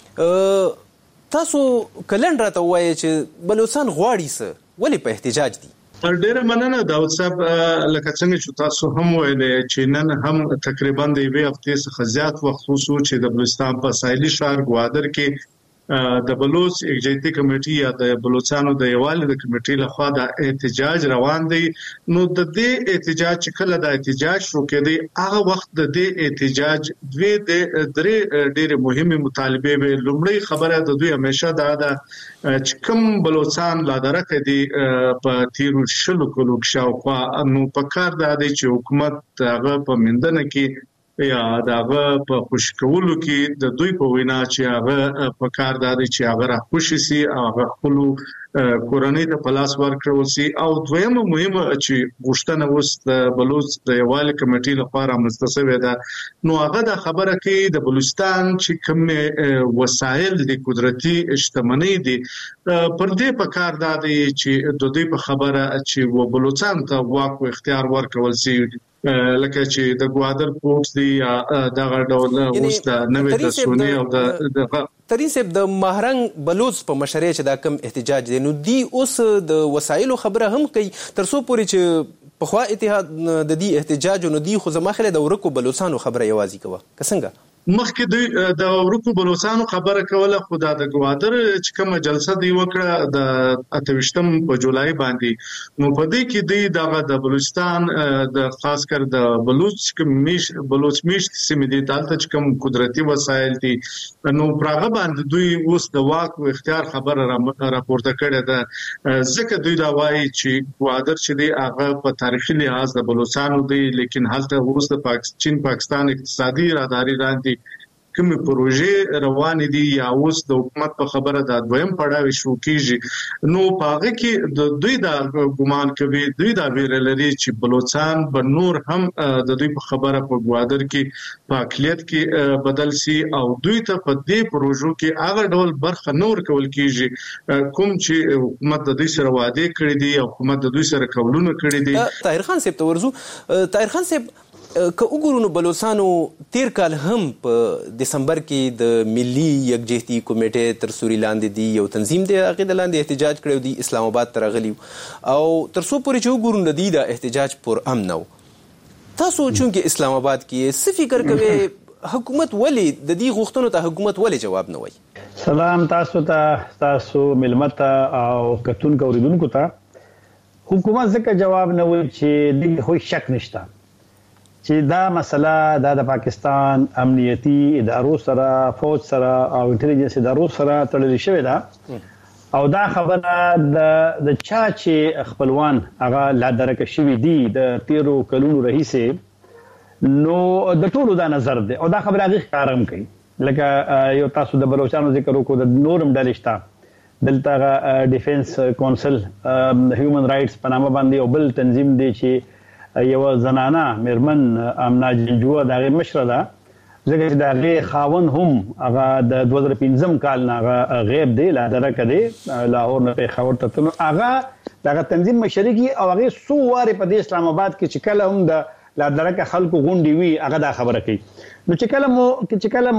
تاسو کلن راته وایي چې بلوچستان غواړي څه ولې په احتجاج دي؟ ډېر مننه داود صاحب. لکه څنګه چې تاسو هم ویلې چې نن هم تقریبا د یوې هفتې څخه زیات وخت وشو چې د بلوچستان په ساحلي ښار گوادر کې د بلوچ یکجهتي کمیټې یا د بلوچستانو د یووالي د کمیټې لخوا د احتجاج روان دی. نو د دې احتجاج چې کله د احتجاج شروع کېدی هغه وخت د دې احتجاج دوی د درې ډېرې مهمه مطالبه به لومړی خبره د دوی همیشه دا ده چې کوم بلوچستان لا درکه دي په تیرو شلو کلو کې شاوخوا نو په کار دا دی چې حکومت هغه په مندنه کې یا داغه په خوشکولو کې د دوی په وینا چې هغه په کار دادي چې هغه راخوشي سي او هغه خپل کورنۍ ته پلاس ورکړل سي. او دویمه مهمه چې غوښتنه وس د بلوچ د یووالي کمیټې لپاره مستسوي ده نو هغه د خبره کې د بلوچستان چې کوم وسایل د قدرتي اجتماعي دي پر دې په کار دادي چې د دوی په خبره چې و بلوچستان ته واک او اختیار ورکول سي لکه چې د گوادر پورټ دی یا دغه ډول اوس د نوې د سونی او د ترين صاحب د مهرنګ بلوچ په مشرۍ چې دا کم احتجاج دی نو دی اوس د وسایلو خبره هم کوي تر څو پورې چې په خوا اتحاد د دې احتجاج نو دی خو زماخله د ورکو بلوچستانو خبره یوازي کوي څنګه مخکې دوی د ورکو بلوچستانو خبره کوله خو د گوادر چې کومه جلسه دی وکړه د اتوشتم په جولای باندې نو په دې کې دی دغه د بلوچستان د خاص کر د بلوچ کمیش بلوچ میش سیمې دي دلته چې کوم قدرتي وسایل دي نو پراغه باندې دوی اوس د واک او اختیار خبره راپورته کړې ده ځکه دوی دا وایي چې گوادر چې دی هغه په تاریخي لحاظ د بلوچستانو دی لیکن هلته اوس د پاکستان چین پاکستان اقتصادي راداري راځي کوم پروژې روان دي یا اوس د حکومت په خبره د دویم پړاو شو کیږي نو پاغه کې د دوی د ګمان کوي دوی د ویرلري چې بلوچستان به نور هم د دوی په خبره په ګوادر کې په اقلیت کې بدل سي او دوی ته په دې پروژو کې هغه ډول برخه نور کول کیږي کوم چې حکومت د دوی سره وعده کړې دي او حکومت د دوی سره قولونه کړې دي. طاهر خان صاحب ته ورزو. طاهر خان صاحب که وګورو نو بلوچستانو تیر کال هم په دسمبر کې د ملي یکجهتي کمیټې تر سوري لاندې دی یو تنظیم دی هغه د لاندې احتجاج کړو دی اسلام آباد ته راغلی او تر څو پورې چې وګورو نو دی د احتجاج پر امن نو تاسو چې اسلام آباد کې څه فکر کوي حکومت ولی د دې غوښتنو ته حکومت ولی جواب نه وایي؟ سلام تاسو ته تاسو ملمت او کتون کوریدونکو ته حکومت ځکه جواب نه وایي چې دغه خو شک نشته چې دا مسله د پاکستان امنیتي ادارو سره فوج سره او انټيليجنس ادارو سره تړلې شوې ده او دا خبره د د چا چې خپلوان هغه لا درک شوی دي د تیرو کلونو رئیسه نو د ټولو دا نظر دی او دا خبره هغه کارم کوي لکه یو تاسو د بلوچستان ذکر وکړو د نورم ډلشتا دلته ډیفنس کونسل هیومن رائټس په نامه باندې او بل تنظیم دی چې یو زنانه مرمن امنا جنجوه دغه مشره ده ځکه چې دغه خاون هم هغه د دوه زره پنځم کال نه هغه غیب دی لا درکه دی لاهور نه په خبر ته نو هغه دغه تنظیم مشرکی او هغه سو واره په اسلام آباد کې چې کله هم د لا درکه خلکو غونډي وی هغه دا خبره کوي نو چې کله مو چې کله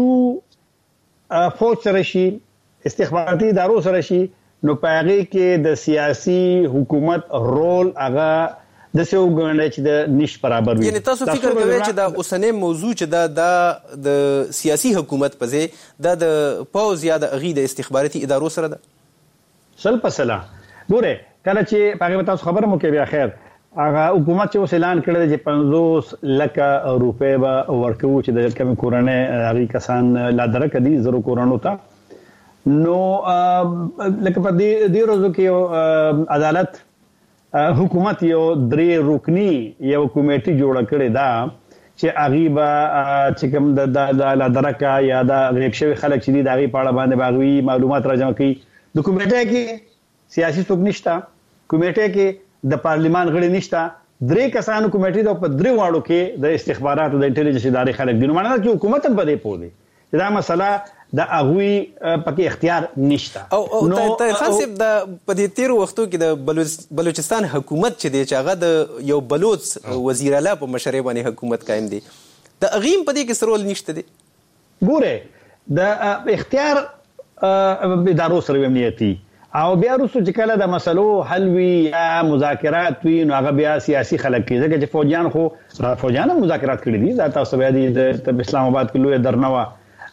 موضوع فوج سره شي استخباراتي ادارو سره شي نو پاره کې د سیاسي حکومت رول هغه د څو غونډه چې د نش برابر وي. یعنی تاسو فکر کوئ چې دا اوسنۍ موضوع چې دا د سیاسي حکومت په ځای دا د پوز یا د غي د استخباراتي ادارو سره ده؟ سل پسلا ګوره کله چې پاره تاسو خبره مو کې بیا خیر هغه حکومت چې اعلان کړی چې پنځوس لک روپے به ورکو چې د کوم کورنۍ هغه کسان لا درک دي زرو کورونو ته نو لکه په دې دې ورځو کې عدالت حکومت یو درې رکنی یو کمیټه جوړ کړې ده چې اغيبا چې کوم د د درکا یا د غریب شوی خلک چې د اغي پاړه باندې باغوي معلومات راجمع کوي د کمیټه کې سیاسي څوک نشته کمیټه کې د پارلیمان غړي نشته درې کسانو کمیټه د په درې واړو کې د استخباراتو د انټيليجنس ادارې خلک دي نو معنی چې حکومت هم په دې پوه دی دا مسله د اغوی پکې اختیار نشته او نو طاهر خان صاحب د په دې تیر وختو کې د بلوچستان حکومت چې دی چې هغه د یو بلوچ وزیر اعلی په مشرۍ باندې حکومت قائم دی د اغیم په دې کې سرول نشته دی ګوره د اختیار ادارو سره امنیتي او بیا وروسته چې کله د مسلو حل وي یا مذاکرات وي نو هغه بیا سیاسي خلک کوي ځکه چې فوجیان خو را فوجیان مذاکرات کړي دي دا تاسو بیا د اسلام آباد کې لوی درنوا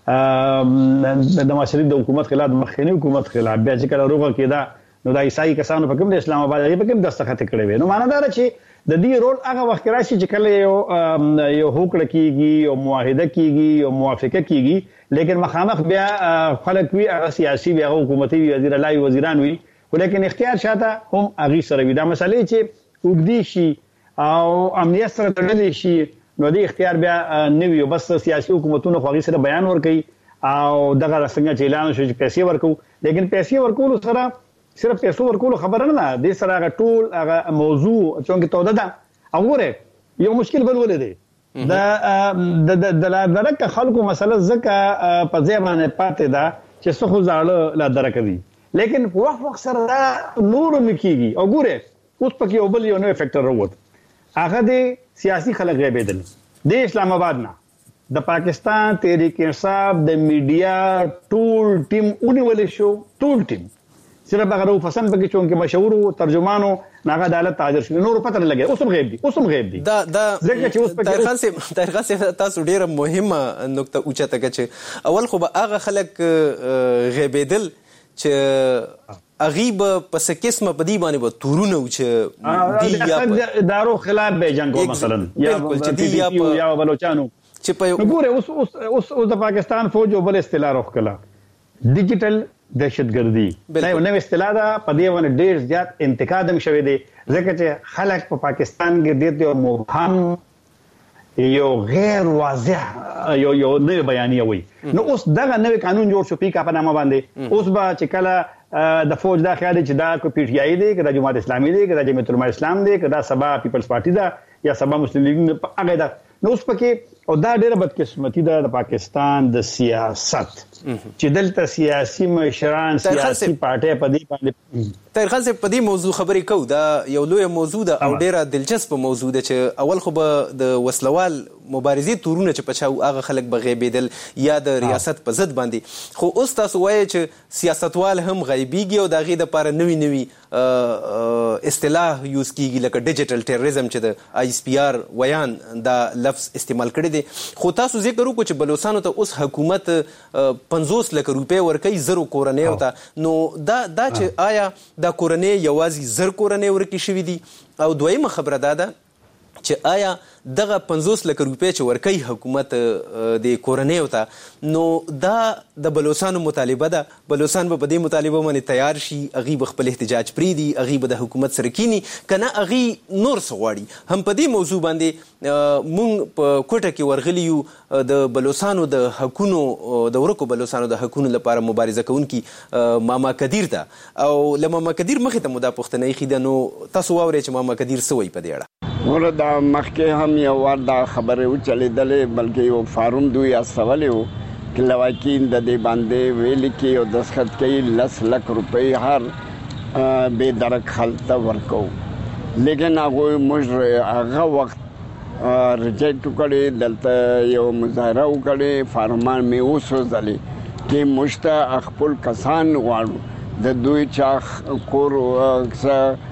د معاشري د حکومت خلاف مخکنی حکومت خلاف بیا چې کله روغه کېده نو د عیسائی کسانو په کوم د اسلام آباد په کوم دستخط کړي وي نو معنی دا چې د دې رول هغه وخت راشي چې کله یو یو هوکړه کیږي او معاهده کیږي او موافقه کیږي لیکن مخامخ بیا خلک وی هغه سیاسي بیا حکومتي وزیر اعلی وزیران وي ولیکن اختیار شاته هم هغه سره وي دا مسلې چې وګدي شي او امنیت سره تړلې شي نو دې اختیار بیا نه وي بس سیاسي حکومتونو خو هغه سره بیان ورکړي او دغه څنګه چې اعلان شو چې پیسې ورکو لیکن پیسې ورکول سره صرف پیسې ورکول خبره نه ده د سره هغه ټول هغه موضوع چې توده ده او ګوره یو مشکل بل ولې ده د د د درک خلکو مسله زکه په ځای باندې پاتې ده چې څه خو ځاله لا درک دي لیکن په وخت وخت سره نور مکیږي او ګوره اوس پکې یو بل یو نو فیکٹر وروت هغه د سیاسي خلک غیبیدل د اسلام آباد نه د پاکستان تحریک انصاف د میډیا ټول ټیم اونول شو ټول ټیم صرف هغه پسند پکې چون کې مشهور ترجمانو ناغه عدالت تاجر شو نور پته نه لګي اوس هم غیب دي اوس هم غیب دي دا دا طاهر خان صاحب طاهر خان صاحب تاسو ډیره مهمه نقطه اوچته کړه اول خو به هغه خلک غیبیدل چې اغیب پس قسمه په دی باندې به تورونه و چې دی یا دارو خلاف به جنگو مثلا یا چې یا بلوچستانو چې په وګوره اوس اوس اوس د پاکستان فوج بل اصطلاح راخلا ډیجیټل دهشتګردي دا یو نوې اصطلاح ده په دې باندې ډېر زیات انتقاد هم شوی دی ځکه چې خلک په پاکستان کې ډېر مبهم یو غیر واضح یو یو نه بیانیه وي. نو اوس دغه نوې قانون جوړ شو پی کا په نامه باندې. اوس به چې کله د فوج دا خیال چې دا کو پی ټی آی دی که د جماعت اسلامي دی که د جمعیت العلماء اسلام دی که دا سبا پیپلز پارټي ده یا سبا مسلم لیگ هغه ده. نو اوس پکې او دا ډېره بدقسمتي ده د پاکستان د سیاست چې دلته سیاسي مشران سیاسي پارټي په دې باندې. طاهر خان صاحب په دې موضوع خبرې کوو. دا یو لوی موضوع ده او ډېره دلچسپه موضوع ده چې اول خو به د وسلوال مبارزې تورونه چې پچاو هغه خلک به غیبېدل یا د ریاست په ضد باندې. خو اوس تاسو وایئ چې سیاستوال هم غیبیږي او د هغې دپاره نوي نوي اصطلاح یوز کیږي لکه ډیجیټل ټیرریزم چې د آی اس پی آر ویان دا لفظ استعمال کړی دی. خو تاسو ذکر وکړو چې بلوچستانو ته اوس حکومت پنځوس لکه روپۍ ورکوي زرو کورنیو ته. نو دا دا چې آیا دا کورنۍ یوازې زر کورنۍ ورکې شوي دي؟ او دویمه خبره دا ده چې آیا دغه پنځوس لکه روپۍ چې ورکوي حکومت د کورنیو ته نو دا د بلوچستانو مطالبه ده؟ بلوچستان به په دې مطالبه باندې تیار شي؟ هغوی به خپل احتجاج پرېږدي؟ هغوی به د حکومت سره کینی که نه هغوی نور څه غواړي؟ هم په دې موضوع باندې موږ په کوټه کې ورغلي یو د بلوچستانو د حقونو د ورکو بلوچستانو د حقونو لپاره مبارزه کوونکي ماما کدیر ته. او له ماما کدیر مخې ته مو دا پوښتنه ایښې ده. نو تاسو واورئ چې ماما کدیر څه وایي په دې اړه. ګوره دا مخکې هم یو وار دا خبرې وچلېدلې بلکې یو فارم دوی استولی و چې لواکین د دې باندې ویلي کې او دستخط کوي لس لک روپۍ هر بې درک خلک ته ورکوو. لیکن هغوی موږ هغه وخت ریجیکټ وکړې. دلته یو مظاهره وکړې، فارمان مې وسوځلې چې موږ ته خپل کسان غواړو د دوی چا کور څه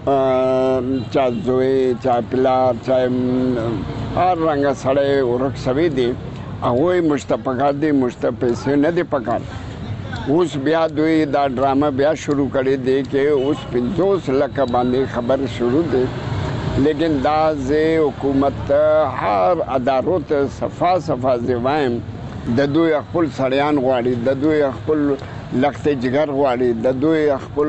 چا زوی چا پلار چا هر رنګه سړی ورک شوی دی. هغوی موږ ته پکار دی، موږ ته پیسې نه دی پکار. اوس بیا دوی دا ډرامه بیا شروع کړې دی چې اوس پنځوس لکه باندې خبر شروع دی. لیکن دا زه حکومت هر ادارو ته صفا صفا زه وایم د دوی خپل سړیان غواړي، د دوی خپل لخت جګر غواړي، د دوی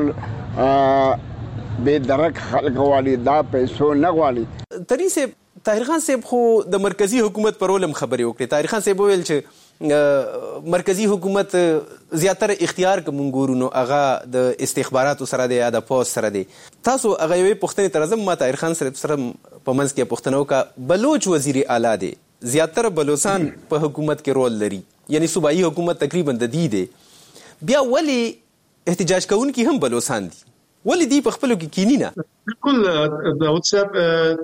خپل بې درک خلک غواړي، دا پیسو نه غواړي. ترین صاحب، طاهر خان صاحب خو د مرکزی حکومت پر رول هم خبرې وکړې. طاهر خان صاحب وویل چې مرکزی حکومت زیاتره اختیار که مونږ ګورو نو هغه د استخباراتو سره دی یا د پوځ سره دی. تاسو هغه یوې پوښتنې ته راځم. ما طاهر خان صاحب سره په منځ کې پوښتنه وکړه. بلوچ وزیر اعلی دی، زیاتره بلوچستان په حکومت کې رول لري، یعنی صوبایي حکومت تقریبا د دې دی. بیا ولې احتجاج کوونکي هم بلوچستان دي؟ ولې دی په خپلو کې کینی نه؟ بالکل داود صاحب،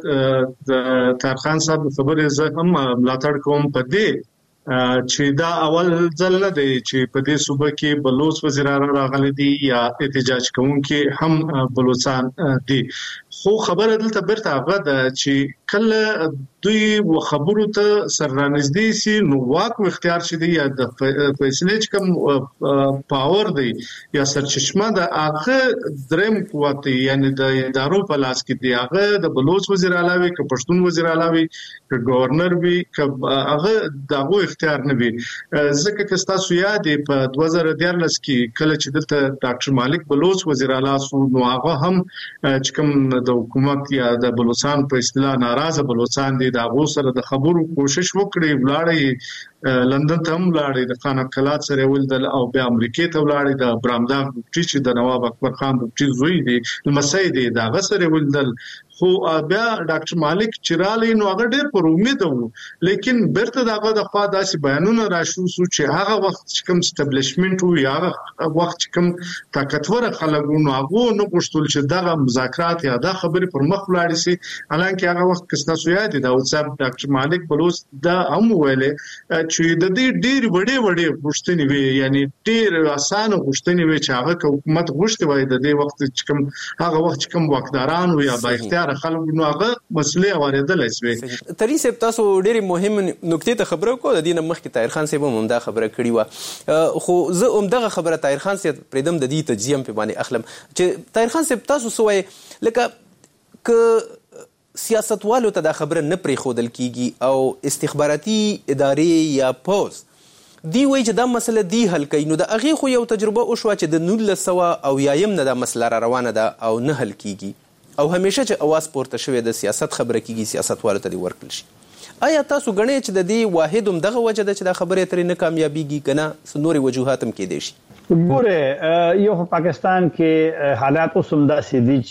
د طاهر خان صاحب خبرې زه هم ملاتړ کوم په دې چې دا اول ځل نه دی چې په دې صوبه کې بلوچ وزیر اعلی راغلی دی یا احتجاج کوونکي هم بلوچستان دي. خو خبره دلته بیرته هغه ده چې کله دوی خبرو ته سر رانږدې سي نو واک او اختیار شي دی یا د فیصلې چې کوم پاور دی یا سرچشمه ده هغه دریم قوت دی، یعنی د ادارو په لاس کې دی. هغه د بلوچ وزیر اعلی وي که پښتون وزیر اعلی وي که گورنر وي که هغه دغه اختیار نه وي. ځکه چې تاسو یاد په دوه زره دیارلس کې کله چې دلته ډاکټر مالک بلوچ وزیر اعلی سو نو هغه هم چې کوم د حکومت یا د بلوچستان په اصطلاح ناراضه بلوچستان دي د هغو سره د خبرو کوشش وکړي، ولاړې لندن ته هم ولاړې، د خان قلات سره ولیدل او بیا امریکې ته ولاړې، د برامداغ بوټي چې د نواب اکبر خان بوټي زوی دی لمسی دی د هغه سره ولیدل. خو بیا ډاکټر مالک چې رالی نو هغه ډېر پر امید و، لیکن بیرته دغه د خوا داسې بیانونه راشو سو چې هغه وخت چې کوم اسټابلیشمنټ و یا هغه وخت چې کوم طاقتور خلک نو هغه نو غوښتل چې دغه مذاکرات یا د خبرې پر مخ ولاړ شي. حالانکه هغه وخت کې تاسو یاد دی دا وڅاب ډاکټر مالک بلوچ دا هم ویلې چې د دې ډېر وړې وړې غوښتنې وي، یعنی ډېر اسانه غوښتنې وي چې هغه حکومت غوښتي وای د دې وخت چې کوم هغه وخت چې کوم واکداران و یا با اختیار خلکو نو هغه مسلې اوریدلای شي. ترین صاحب تاسو ډېرې مهم نکتې ته خبره وکړو، د دې نه مخکې طاهر خان صاحب هم دا خبره کړې وه. خو زه همدغه خبره طاهر خان صاحب پرېږدم، د دې تجزیه هم پې باندې اخلم چې طاهر خان صاحب تاسو څه وایې لکه که سیاستوالو ته دا خبره نه پرېښودل کېږي او استخباراتي ادارې یا پوځ دی وایي چې دا مسله دی حل کوي، نو د هغې خو یو تجربه وشوه چې د نولس سوه اویایم نه دا مسله را روانه ده او نه حل کېږي او همیشه چې اواز پورته شوی د سیاست خبره کېږي سیاستوالو ته دې ورکړل شي. آیا تاسو غنئ چې د دې واحد هم دغه وجه ده چې دا خبره ترې نه کامیابیږي کنه نورې وجوهات هم کېدای شي؟ ګوره یو په پاکستان کې حالات اوس هم داسې دي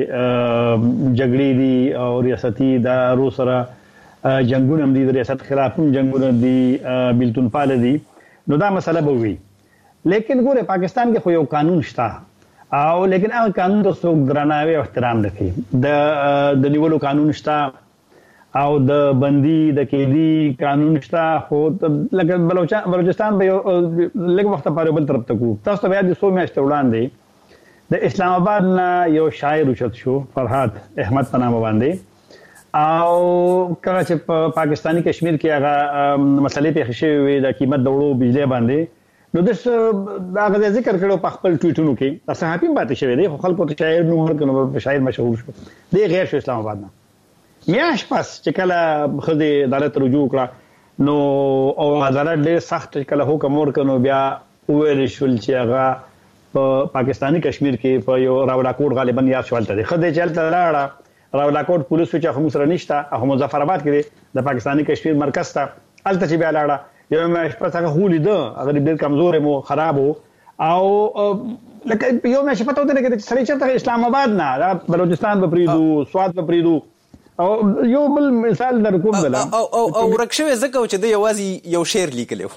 چې جګړې دي او ریاستي ادارو سره جنگونه هم دي، د ریاست خلاف هم جنگونه دي، بیلتون پال دي، نو دا مسله به وي. لیکن ګوره پاکستان کې خو یو قانون شته او لیکن هغه قانون ته څوک درناوی او احترام نه کوي. د د نیولو قانون شته او د بندي د کېدی قانون شته، خو لکه بلوچستان به لږ وخت پاره بل طرف ته کو. تاسو ته بیا د څو میاشتې وړاندې د اسلام آباد نه یو شاعر اوچت شو، فرحات احمد په نامه باندې، او کله چې په پاکستانی کشمیر کې هغه مسلې پیښې شوې وې د قیمت د وړو بجلی باندې، نو د هغه ذکر کړو په خپل ټویټونو کې، صحافي پاتې شوی دی، خو خلکو ته شاعر نوم ورکړو، شاعر مشهور شو، دی غیر شو اسلام آباد نه. میاش پس چې کله خدای عدالت رجوع کړه نو او عدالت ډېر سخت کله حکم ورکړ، بیا وویل شول چې هغه په پاکستانی کشمیر کې په یو راولاکوټ غالبا یا شوالته دی، خدای چې هلته لاړه راولاکوټ پولیس چې هم سره نشته، هغه مظفر آباد کې د پاکستانی کشمیر مرکز ته، هلته چې بیا لاړه یو میاش پس هغه خو لیده هغه ډېر کمزور مو خراب وو، او لکه یو میاش پته وته چې سړی چېرته اسلام آباد نه بلوچستان به پریدو، سوات به پریدو. او یو بل مثال در کوم دلا او او او ورکشوي زکه چې د یوازې یو شعر لیکلو،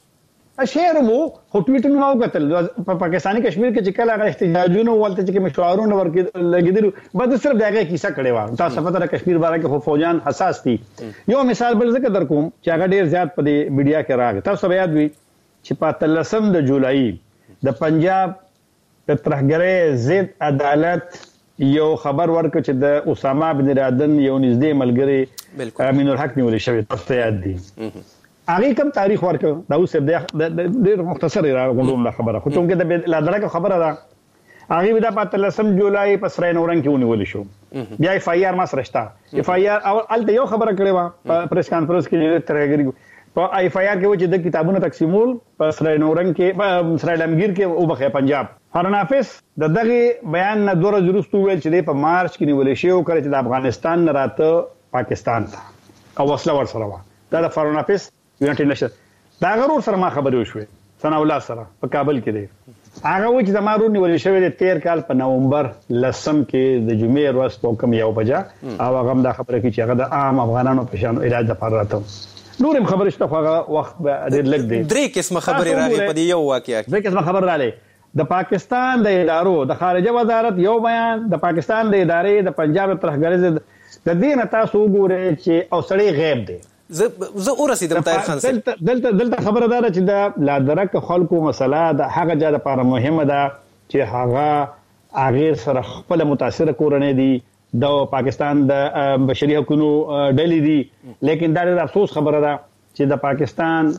شعر مو خو ټویټ نو وکتل په پاکستانی کشمیر کې چې کله هغه احتجاجونه ولته چې مشورونه ورکې لګیدل، بد صرف دغه کیسه کړي و. تاسو په تر کشمیر باره کې خو فوجان حساس دي. یو مثال بل زکه در کوم چې هغه ډیر زیات په میډیا کې راغی، تاسو یاد وي چې په تلسم د جولای د پنجاب د ترهګرۍ ضد عدالت یو خبر ورکړ چې د اسامه بن لادن یو نږدې ملګری امین الحق نیول شوی، تاسو یاد دي. هغه کوم تاریخ ورکړ دا اوس د ډېر مختصر راغلم دا خبره، خو څنګه د لادرکه خبره ده هغه د پاتلسم جولای په سره نورنګ کې ونیول شو، بیا اف آی آر ما سره شته، اف آی آر او الته یو خبره کړې و په پریس کانفرنس کې ترګری په اف آی آر کې و چې د کتابونو تقسیمول په سره نورنګ کې په سره لمګیر کې او بخې پنجاب. هارون حافظ د دغه بیان نه دوه ورځې وروسته ویل چې په مارچ کې نیول شي او کړي چې د افغانستان نه راته پاکستان ته او وسله ورسره و. دا د هارون حافظ یونټی نشر دا غرور سره ما خبرې وشوې ثنا الله سره په کابل کې دی. هغه و چې د مارو نیول شوی د تیر کال په نومبر لسم کې د جمعې ورځ په کوم یو بجا او هغه دا خبره کوي چې هغه د عام افغانانو په شان علاج لپاره راته نورم خبرې شته، خو هغه وخت ډېر لږ دی. درې قسمه خبرې راغلي په دې یو واقعیا کې، درې قسمه خبر راغلي. د پاکستان د ادارو د خارجه وزارت یو بیان، د پاکستان د ادارې د پنجاب ترهګرۍ د دې نه تاسو وګورئ چې او سړی غیب دی. زه زه ورسېدم طاهر خان صاحب، دلته دلته خبره ده چې د لادرک خلکو مسله د هغه ځای لپاره مهمه ده چې هغه هغه سره خپل متاثر کورنۍ دي، د پاکستان د بشري حقوقو ډلې دي، لیکن دا ډېر افسوس خبره ده چې د پاکستان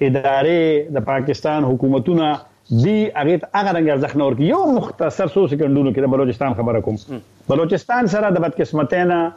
ادارې د پاکستان حکومتونه دی هغه هغه رنګ ارزښت نه ورکړي. یو مختصر څو سکندونو کې د بلوچستان خبره کوم. بلوچستان سره د بدقسمتۍ نه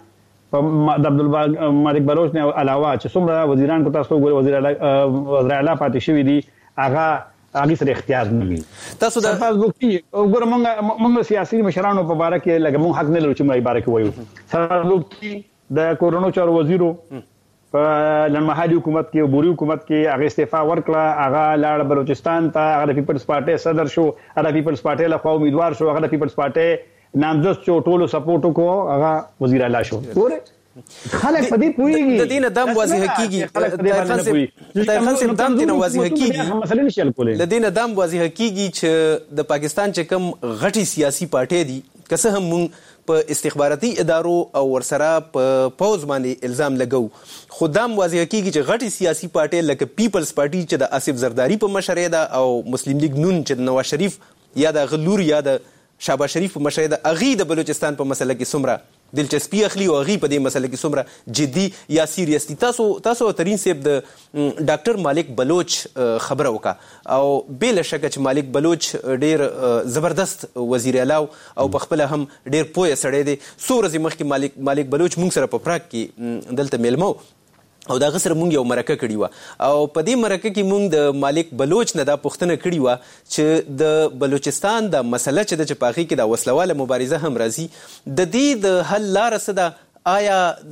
د عبدالمالک بلوچ نه علاوه چې څومره وزیران کو تاسو ګورئ وزیر اعلی وزیر اعلی پاتې شوی دي، هغه هغه سره اختیار نه لري. تاسو د سرفازلوکي وګورئ موږ موږ سیاسي مشرانو په اړه کې لکه موږ حق نه لرو چې موږ اړه کې وایو. سرفازلوکي د کورونو چارو وزیرو په لنمحالي حکومت کې بوري حکومت کې هغه استعفا ورکړه، هغه لاړ بلوچستان ته، هغه پیپلز پارټي صدر شو، هغه پیپلز پارټي له خوا امیدوار شو، هغه پیپلز پارټي نامزد شو، ټولو سپورټ کو، هغه وزیر اعلی شو. ګوره خلک په دې پوهیږي د دې نه دم واضح کیږي، طاهر خان صاحب طاهر خان صاحب دم دې نه واضح کیږي، مسلې نشي کولای. د دې نه دم واضح کیږي چې د پاکستان چې کوم غټي سیاسي پارټي دي که څه هم مونږ په استخباراتي ادارو او ورسره په پوز باندې الزام لګو، خو دا واضح کیږي چې غټي سیاسي پارټي لکه پیپلز پارټي چې د آصف زرداری په مشرۍ ده او مسلم لیگ نون چې د نواز شریف یا د غلور یا د شهباز شریف په مشرۍ ده، هغه د بلوچستان په مسله کې څومره دلچسپي اخلي او هغه په دې مسله کې څومره جدي یا سیریس دي. تاسو تاسو ترين صاحب د ډاکټر مالک بلوچ خبره وکړه او بل شک چې مالک بلوچ ډیر زبردست وزیر اعلی او په خپل هم ډیر پوهه سړی دی. څو ورځې مخکې مالک مالک بلوچ مونږ سره په پراګ کې دلته میلمو او دا غسر مونږ یو مرکه کړی و او په دې مرکه کې مونږ د مالک بلوچ نه دا پوښتنه کړې و چې د بلوچستان د مسله چې د چپاخي کې د وسلواله مبارزه هم راځي، د دې د حل لاره څه ده؟ آیا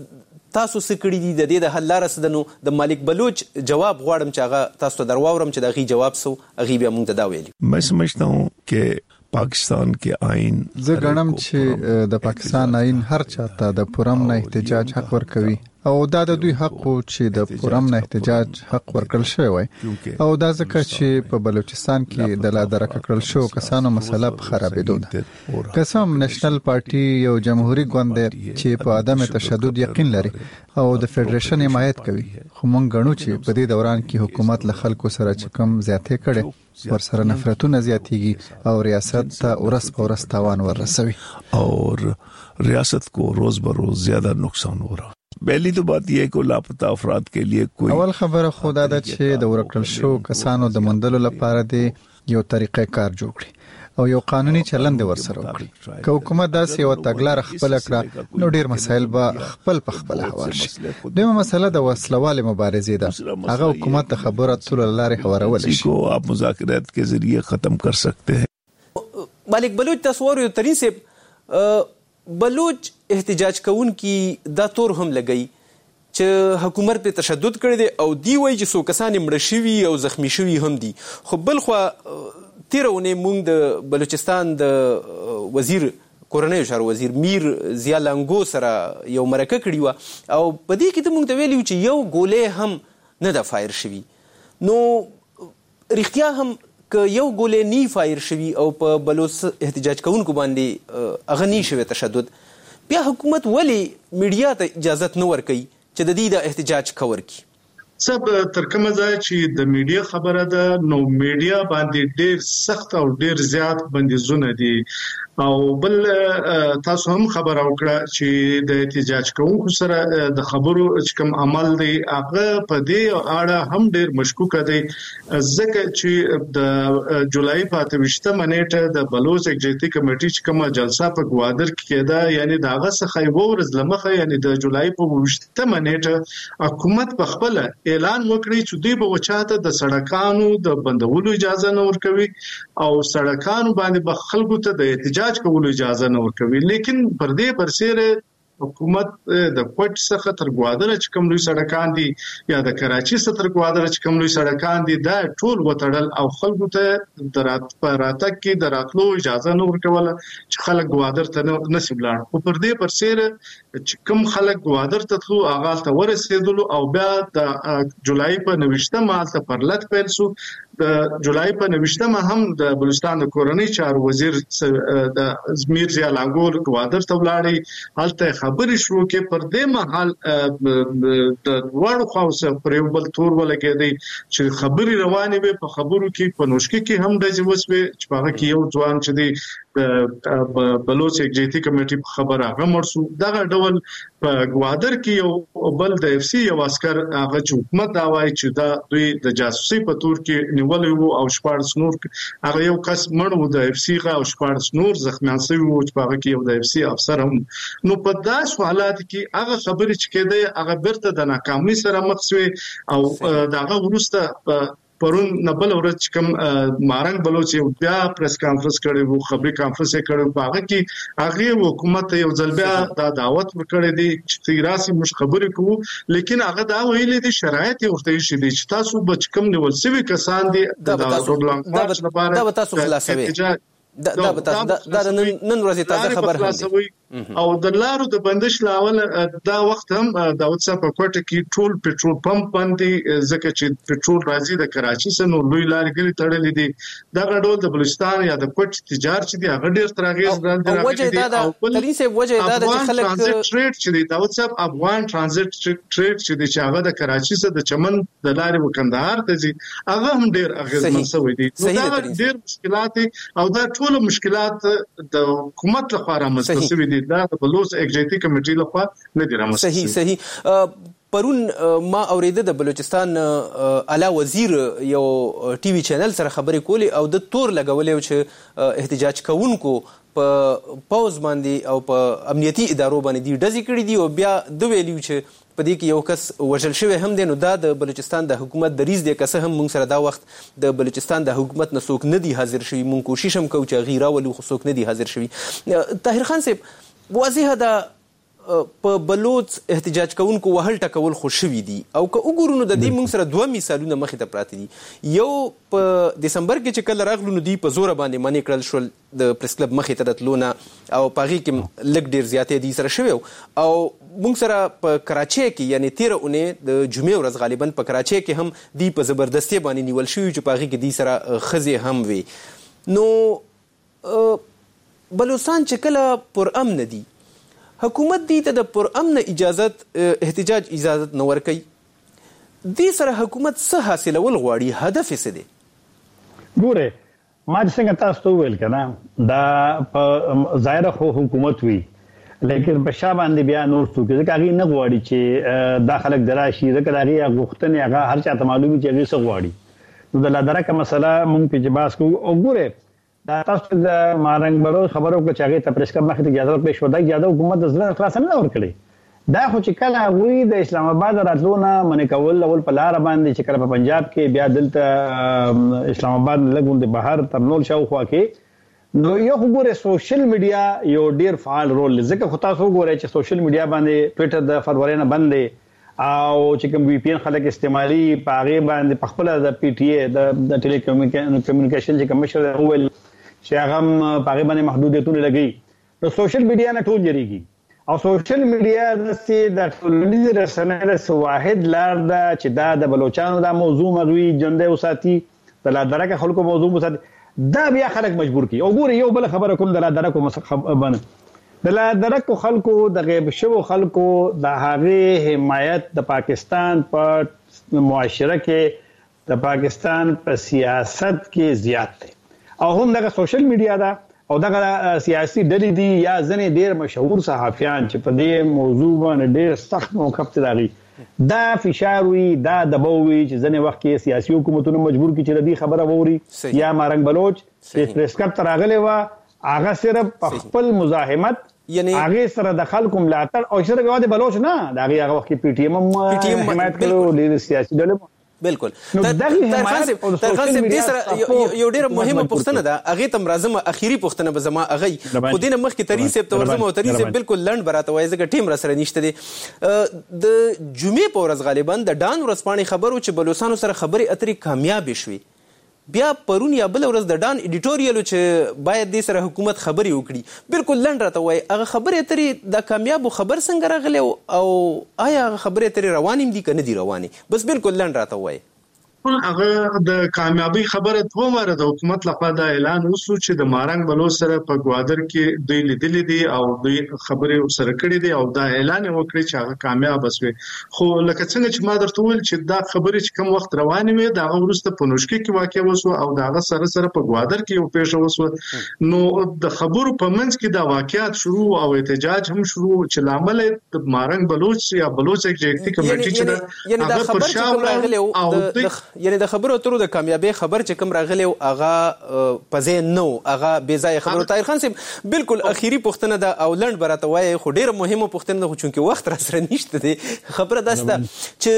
تاسو څه کړي دي د دې د حل لاره څه ده؟ نو د مالک بلوچ جواب غواړم چې هغه تاسو ته درواورم چې د هغې جواب څه و، هغې بیا موږ ته دا ویلي. मैं समझता हूँ कि पाकिस्तान के आइन زه ګڼم چې د پاکستان آئین هر چاته د پرم نه احتجاج حق ورکوي او دا د دوی حق و چې د پرم نه احتجاج حق ورکړل شوی وای او دا ځکه چې په بلوچستان کې د لا درکه کړل شو کسانو مسله په خرابېدو ده. قسم نېشنل پارټي یو جمهوریت ګوند چې په عدم تشدد یقین لري او د فدریشن حمایت کوي، خو موږ ګڼو چې په دې دوران کې حکومت له خلکو سره چې کوم زیاتې کړي ور سره نفرتونه زیاتېږي او ریاست ته ورس په ورس تاوان ورسوي और रियासत को रोज बरोज ज्यादा नुकसान हो रहा. पहली तो बात यह है कि लापता अफराद के लिए कोई اول خبره خدا ده چې د ورکړل شو کسانو د موندلو لپاره دی یو طریقې کار جوړ کړي او یو قانوني چلند ورسره وکړي. که حکومت داسې یو تګلاره خپل کړه نو ډیر مسایل به خپل په خپل هوار شي. دویمه مسله د وسلوال مبارزې ده، هغه حکومت د خبرو اترو لارې هوارول شي کو आप मुज़ाकरात के जरिए खत्म कर सकते हैं. مالک بلوچ تاسو ورو ترین صاحب بلوچ احتجاج کوونکي دا تور هم لګي چې حکومت په تشدد کړی دی او دی وایي چې څو کسان مړه شوي او زخمی شوي هم دي. خو بل خو تیره اونۍ موږ د بلوچستان د وزیر کورنیو چارو وزیر میر ضیا لنګو سره یو مرکه کړې وه او په دې کې ته موږ ته ویلي چې یو ګولۍ هم نه ده فایر شوي. نو رښتیا هم که یو ګولۍ نه فایر شوي او په بلوچ احتجاج کوونکو باندې هغه نه شوی تشدد، بیا حکومت ولې میډیا ته اجازت نه ورکوي چې د دې د احتجاج کور کړي؟ سب تر کومه ځای چې د میډیا خبره ده نو میډیا باندې ډېر سخت او ډېر زیات بندیزونه دي او بل تاسو هم خبر او کړه چې د احتجاج کوونکو سره د خبرو چې کوم عمل دی هغه په دې اړه هم ډېر مشکوک دی ځکه چې د جولای په اته ویشتمه نیټه د بلوچ ایگزیکټیو کمیټې چې کومه جلسه په ګوادر کې کېده یعنی داغه څخه یو ورځ لمخه یعنی د جولای په ویشتمه نیټه حکومت په خپل اعلان وکړي چې دوی به وچاته د سړکانو د بندولو اجازه نه ورکوي او سړکانو باندې به خلکو ته د احتجاج کولو اجازه نه ورکوي. لیکن پر دې برسره حکومت د کوټ څخه تر ګوادر چې کوم لوی سړکان دي یا د کراچي څخه تر ګوادر چې کوم لوی سړکان دي دا ټول وتړل او خلکو ته درات پراتک کې دراتلو اجازه نه ورکوله چې خلک ګوادر ته نصیب لاړ. او پر دې برسره چې کوم خلک ګوادر ته تلو هغه ته ورسېدل او بیا د جولای په نوښتمه حالت پرلط پیل شو. د جولای په نوښتمه هم د بلوچستان د کورنۍ چارو وزیر د میر ضیا لنګو ګوادر ته ولاړی هلته خبرې شروع کې پر دې مهال د وړو خاصه پر یو بل تور ولګېدی چې خبرې روانې وي په خبرو کې په نوشکي کې هم د ځوسوي چې هغه کې یو ځوان چې دی د بلوچ ایگزیکټیو کمیټې په خبره هغه مرسو دغه ډول په ګوادر کې یو بل د اف سی یو عسكر هغه چې حکومت دا وایي چې دا دوی د جاسوسي په تور کې نیولې وو او شپارس نور هغه یو کس مړ وو د اف سی غا او شپارس نور زخمیان شوی وو چې هغه کې یو د اف سی افسر هم. نو په داس حالات کې هغه خبرې چې کېده هغه برته د ناکامۍ سره مخ شوی او داغه ورسته پرون نبل ورځ کوم مارنګ بلوچ یو بیا پریس کانفرنس کړي وو خبري کانفرنس کړي په هغه کې هغه حکومت یو ځل بیا د دعوت ورکړي دي چې راسي مش خبرې کوو لیکن هغه دا ویلي دي شرایط ورته شي دي چې تاسو بچ کم نیول سوي کسان دي د روډلانګ مارچ لپاره دا تاسو خلاصوي دا دا دا نن ورځ تازه خبر هم او د لارو د بندش لاول دا وخت هم د واتساپ په کوټه کې ټول پېټرول پمپ باندې ځکه چې پېټرول راځي د کراچي څخه نو لوی لارې ګلي تړلې دي دا غډول د بلوچستان یا د کوټ تجارت چې دی هغه ډیر ترغیز ګرځي وجه دا د تریسه وجه دا د خلک ټریډ چې دی د واتساپ افغان ترانزیت ټریډ چې دی چې هغه د کراچي څخه د چمن د لارې وکندهار ته ځي هغه هم ډیر اغیزمن شوی دی. نو دا ډیر مشکلات او دا ټول مشکلات د حکومت لپاره رامنځته شوي دي دا د بلوچ ایگزیکټیو کمیټې لخوا نه دی رامنځته. صحیح صحیح. پرون ما اوریده د بلوچستان اعلی وزیر یو ټي وي چینل سره خبرې کولې او د تور لګولې چې احتجاج کوونکو په پوز باندې او په امنیتي ادارو باندې دی ډزې کړې دي او بیا د ویلیو چې په دې کې یو کس وژل شوی هم دی. نو دا د بلوچستان د حکومت دریز دی که څه هم موږ سره دا وخت د بلوچستان د حکومت نه څوک نه دی حاضر شوي موږ کوشش هم کوو چې هغې راولو خو څوک نه دی حاضر شوي. طاهر خان صاحب واضحه ده په بلوچ احتجاج کوونکو وهل ټکول خوشوي دي او که وګورو نو د دې موږ سره دوه مثالونه مخې ته پراته دي. یو په دسمبر کې چې کله راغلو نو دوی په زور باندې منې کړل شول د پریس کلب مخې ته راتلونه او په هغې کې لږ ډېر زیاتې دي سره شوی او موږ سره په کراچۍ کې یعنې تېره اونۍ د جمعې ورځ غالبا په کراچۍ کې هم دوی په زبردستۍ باندې نیول شوي چې په هغې کې دوی سره ښځې هم وي. نو بلوچستان چې کله پر امن دي حکومت دی ته د پر امن اجازت احتجاج اجازت نه ورکوي. دې سره حکومت څه حاصلول غواړي؟ هدف یې څه دی؟ ګوره ما چې څنګه تاسو ته وویل که نه دا په ظاهره خو حکومت وي لیکن په شا باندې بیا نور څوک ځکه هغې نه غواړي چې دا خلک د راشي ځکه د هغې غوښتنې هغه هر چا ته معلوم وي چې هغې څه غواړي. نو د لادرکه مسله مونږ پې چې بحث کوو او ګوره دا تاسو د مارنګ بلو خبرو کو چې هغه ته پریس کلب مخې ته اجازه ورکړې شو دا اجازه حکومت د زړه خلاص نه ورکړي. دا خو چې کله هغوی د اسلام آباد راتلو نه منې کول اول په لاره باندې چې کله په پنجاب کې بیا دلته اسلام آباد لږ غوندې بهر تر نور شاوخوا کې نو یو خو ګوره سوشل میډیا یو ډېر فعال رول لري ځکه خو تاسو وګورئ چې سوشل میډیا باندې ټویټر د فروری نه بند دی او چې کوم وی پی ان خلک استعمالي په هغې باندې په خپله د پی ټي اے د ټیلی کمیونیکیشن چې کوم مشر وویل چې هغه هم په هغې باندې محدودیتونه لګوي. نو سوشل میډیا نه ټول جریږي او سوشل میډیا داسې د ټولنیزې رسنۍ داسې واحد لار ده چې دا د بلوچانو دا موضوع مغوي ژوندی وساتي د لادرکه خلکو موضوع وساتي. دا بیا خلک مجبور کړي. او ګورې یو بله خبره کوم د لادرکو باندې د لادرکو خلکو د غیب شوو خلکو د هغې حمایت د پاکستان په معاشره کې د پاکستان په سیاست کې زیات دی او هم دغه سوشل میډیا ده او دغه سیاسي ډلې دي یا ځینې ډېر مشهور صحافیان چې په دې موضوع باندې ډېر سخت موقف ته راغلي دا فشار وي دا دباو وي چې ځینې وخت کې سیاسي حکومتونه مجبور کړي چې د دې خبره واوري یا مارنګ بلوچ چې پریس کلب ته راغلی وه هغه صرف په خپل مزاحمت هغې سره د خلکو ملاتړ او صرف یوازې بلوچ نه د هغې هغه وخت کې پی ټي ایم هم حمایت کړو ډېرې سیاسي ډلې بالکل. ترخان دې سره یو ډیره مهمه پوښتنه ده هغې ته راځم اخیري پوښتنه به زما هغی خو دې نه مخکې ترین صاحب ته ورځم او ترین صاحب بالکل لنډ به راته وایي ځکه ټیم را سره نشته دی. د جمعې په ورځ غالبا د ډان ورځپاڼې خبر و چې بلوچستانو سره خبرې اترې کامیابې شوې. بیا پرون یا بل ورځ د ډان ایډیټوریل چې باید دې سره حکومت خبرې وکړي بالکل لنډ راته وایي هغه خبرې اترې د کامیابو خبر څنګه راغلی او آیا هغه خبرې اترې روانې دي که نه دي روانې؟ بس بالکل لنډ راته وایي. هغه د کامیابی خبره دوه واره د حکومت لخوا دا اعلان وشو چې د مارنګ بلوچ سره په ګوادر کې دوی لیدلې دي او دوی خبرې سره کړې دي او دا اعلان وکړي چې هغه کامیاب وسوي. خو لکه څنګه چې ما درته وویل چې دا خبرې چې کوم وخت روانې وي دا هغه وروسته په نوشکې کې واقع وسو او دا هغه سره سره په ګوادر کې یو پیښه وسو. نو د خبرو په منځ کې دا واقعیت شروع او احتجاج هم شروع چې لامل د مارنګ بلوچ یا بلوچ ایگزیکټیو کمیټې چې هغه پر شاو او یعنی د خبرو اترو د کامیابی خبر چې کوم راغلی او هغه په ځای نه و هغه بې ځایه خبرو. طاهر خان صاحب بالکل اخیری پوښتنه ده او لنډ به راته وایي خو ډېره مهمه پوښتنه ده خو چونکې وخت را سره نشته دی. خبره داسې ده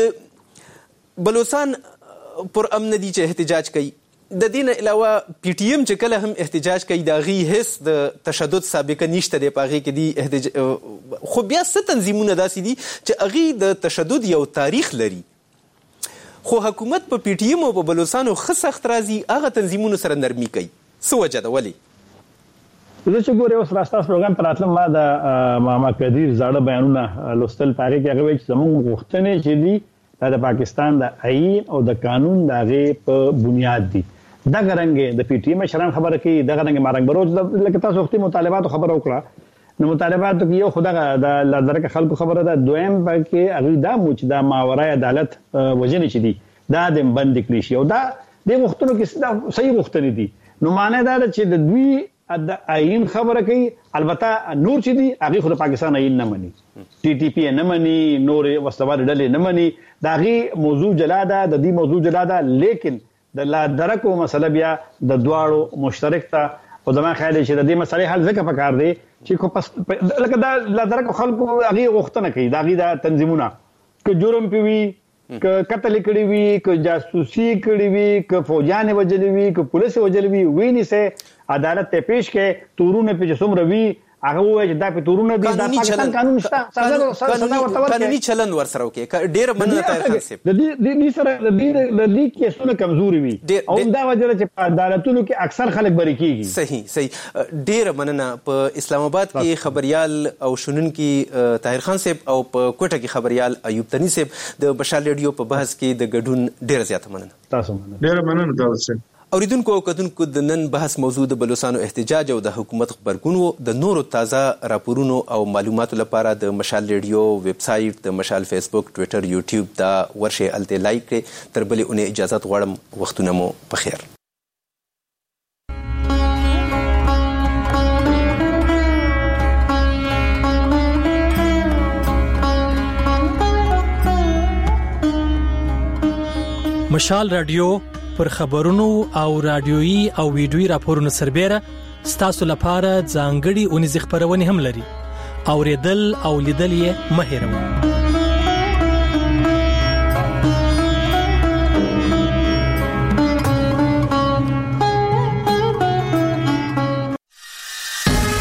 چې بلوچستان پر امن دي چې احتجاج کوي د دې نه علاوه پی ټي ایم چې کله هم احتجاج کوي د هغې هیڅ د تشدد سابقه نشته دی په هغې کې دي خو بیا څه تنظیمونه داسې دي چې هغې د تشدد یو تاریخ لري خو حکومت په پی ټي ایم او په بلوچستانو ښه سخت راځي هغه تنظیمونو سره نرمي کوي. څه وجه ده ولې؟ زه چې ګورې اوس راسته پروګرام ته راتلم ما د محمد قدیر زاړه بیانونه لوستل په هغې کې هغه وایي چې زموږ غوښتنې چې دي دا د پاکستان د آئین او د قانون د هغې په بنیاد دي. دغه رنګې د پی ټي ایم مشران خبره کوي دغه رنګې مارنګ بلوچ لکه تاسو وختي مطالباتو خبره وکړه نو مطالباتو کې یو خو دغه د لادرکه خلکو خبره ده دویم پکې هغوی دا مو چې دا ماورای عدالت وژنې چې دي دا د بندې کړي شي او دا دې غوښتنو کې دا صحیح غوښتنې دي. نو معنی دا ده چې د دوی د آئین خبره کوي البته نور چې دي هغې خو د پاکستان آئین نه مني ټي ټي پی نه مني نورې وسلوالې ډلې نه مني د هغې موضوع جلا ده د دې موضوع جلا ده لیکن د لادرکو مسله بیا د دواړو مشترک ده او زما خیال دی چې د دې مسلې حل ځکه پکار دی چې خو پس لکه دا لادرکو خلکو هغې غوښتنه کوي د هغې دا تنظیمونه که جرم پې وي که قتل یې کړي وي که جاسوسي کړي وي که فوجیان یې وژلي وي که پولیس یې وژلي وي ویې نیسئ عدالت ته پیش کړئ تورونه پې چې څومره وي هغه وایي دا په تورونه دي د پاکستان قانون شته سزا سزا ورته قانوني چلن ورسره وکړي ډیر مننه طاهر خان صاحب د دې د سره د دې د دې کیسونه کمزوري وي او دا وجه چې په عدالتونو کې اکثر خلک بری کیږي. صحیح صحیح ډیر مننه. په اسلام آباد کې خبريال او شنونکي طاهر خان صاحب او په کوټه کې خبريال ایوب تنی صاحب د مشال ریډیو په بحث کې د ګډون ډیر زیاته مننه. تاسو مننه. ډیر مننه داود صاحب. اوریدونکو او کتونکو د نن بحث موضوع د بلوچستان احتجاج او د حکومت خبرګون د نورو تازه راپورونو او معلوماتو لپاره د مشال ریډیو ویب سټ د مشال فیسبوک ټوئیټر یوټیوب دا ورشه الته لایک کړئ. تر بلې اونۍ اجازه غواړم. وختونه مو په خیر. مشال رادیو پر خبرونو او رادیويي او ویډیويي راپورونو سربېره ستاسو لپاره ځانګړي اونیز خبرونه هم لري. اوریدل او لیدل یې مه هېروئ.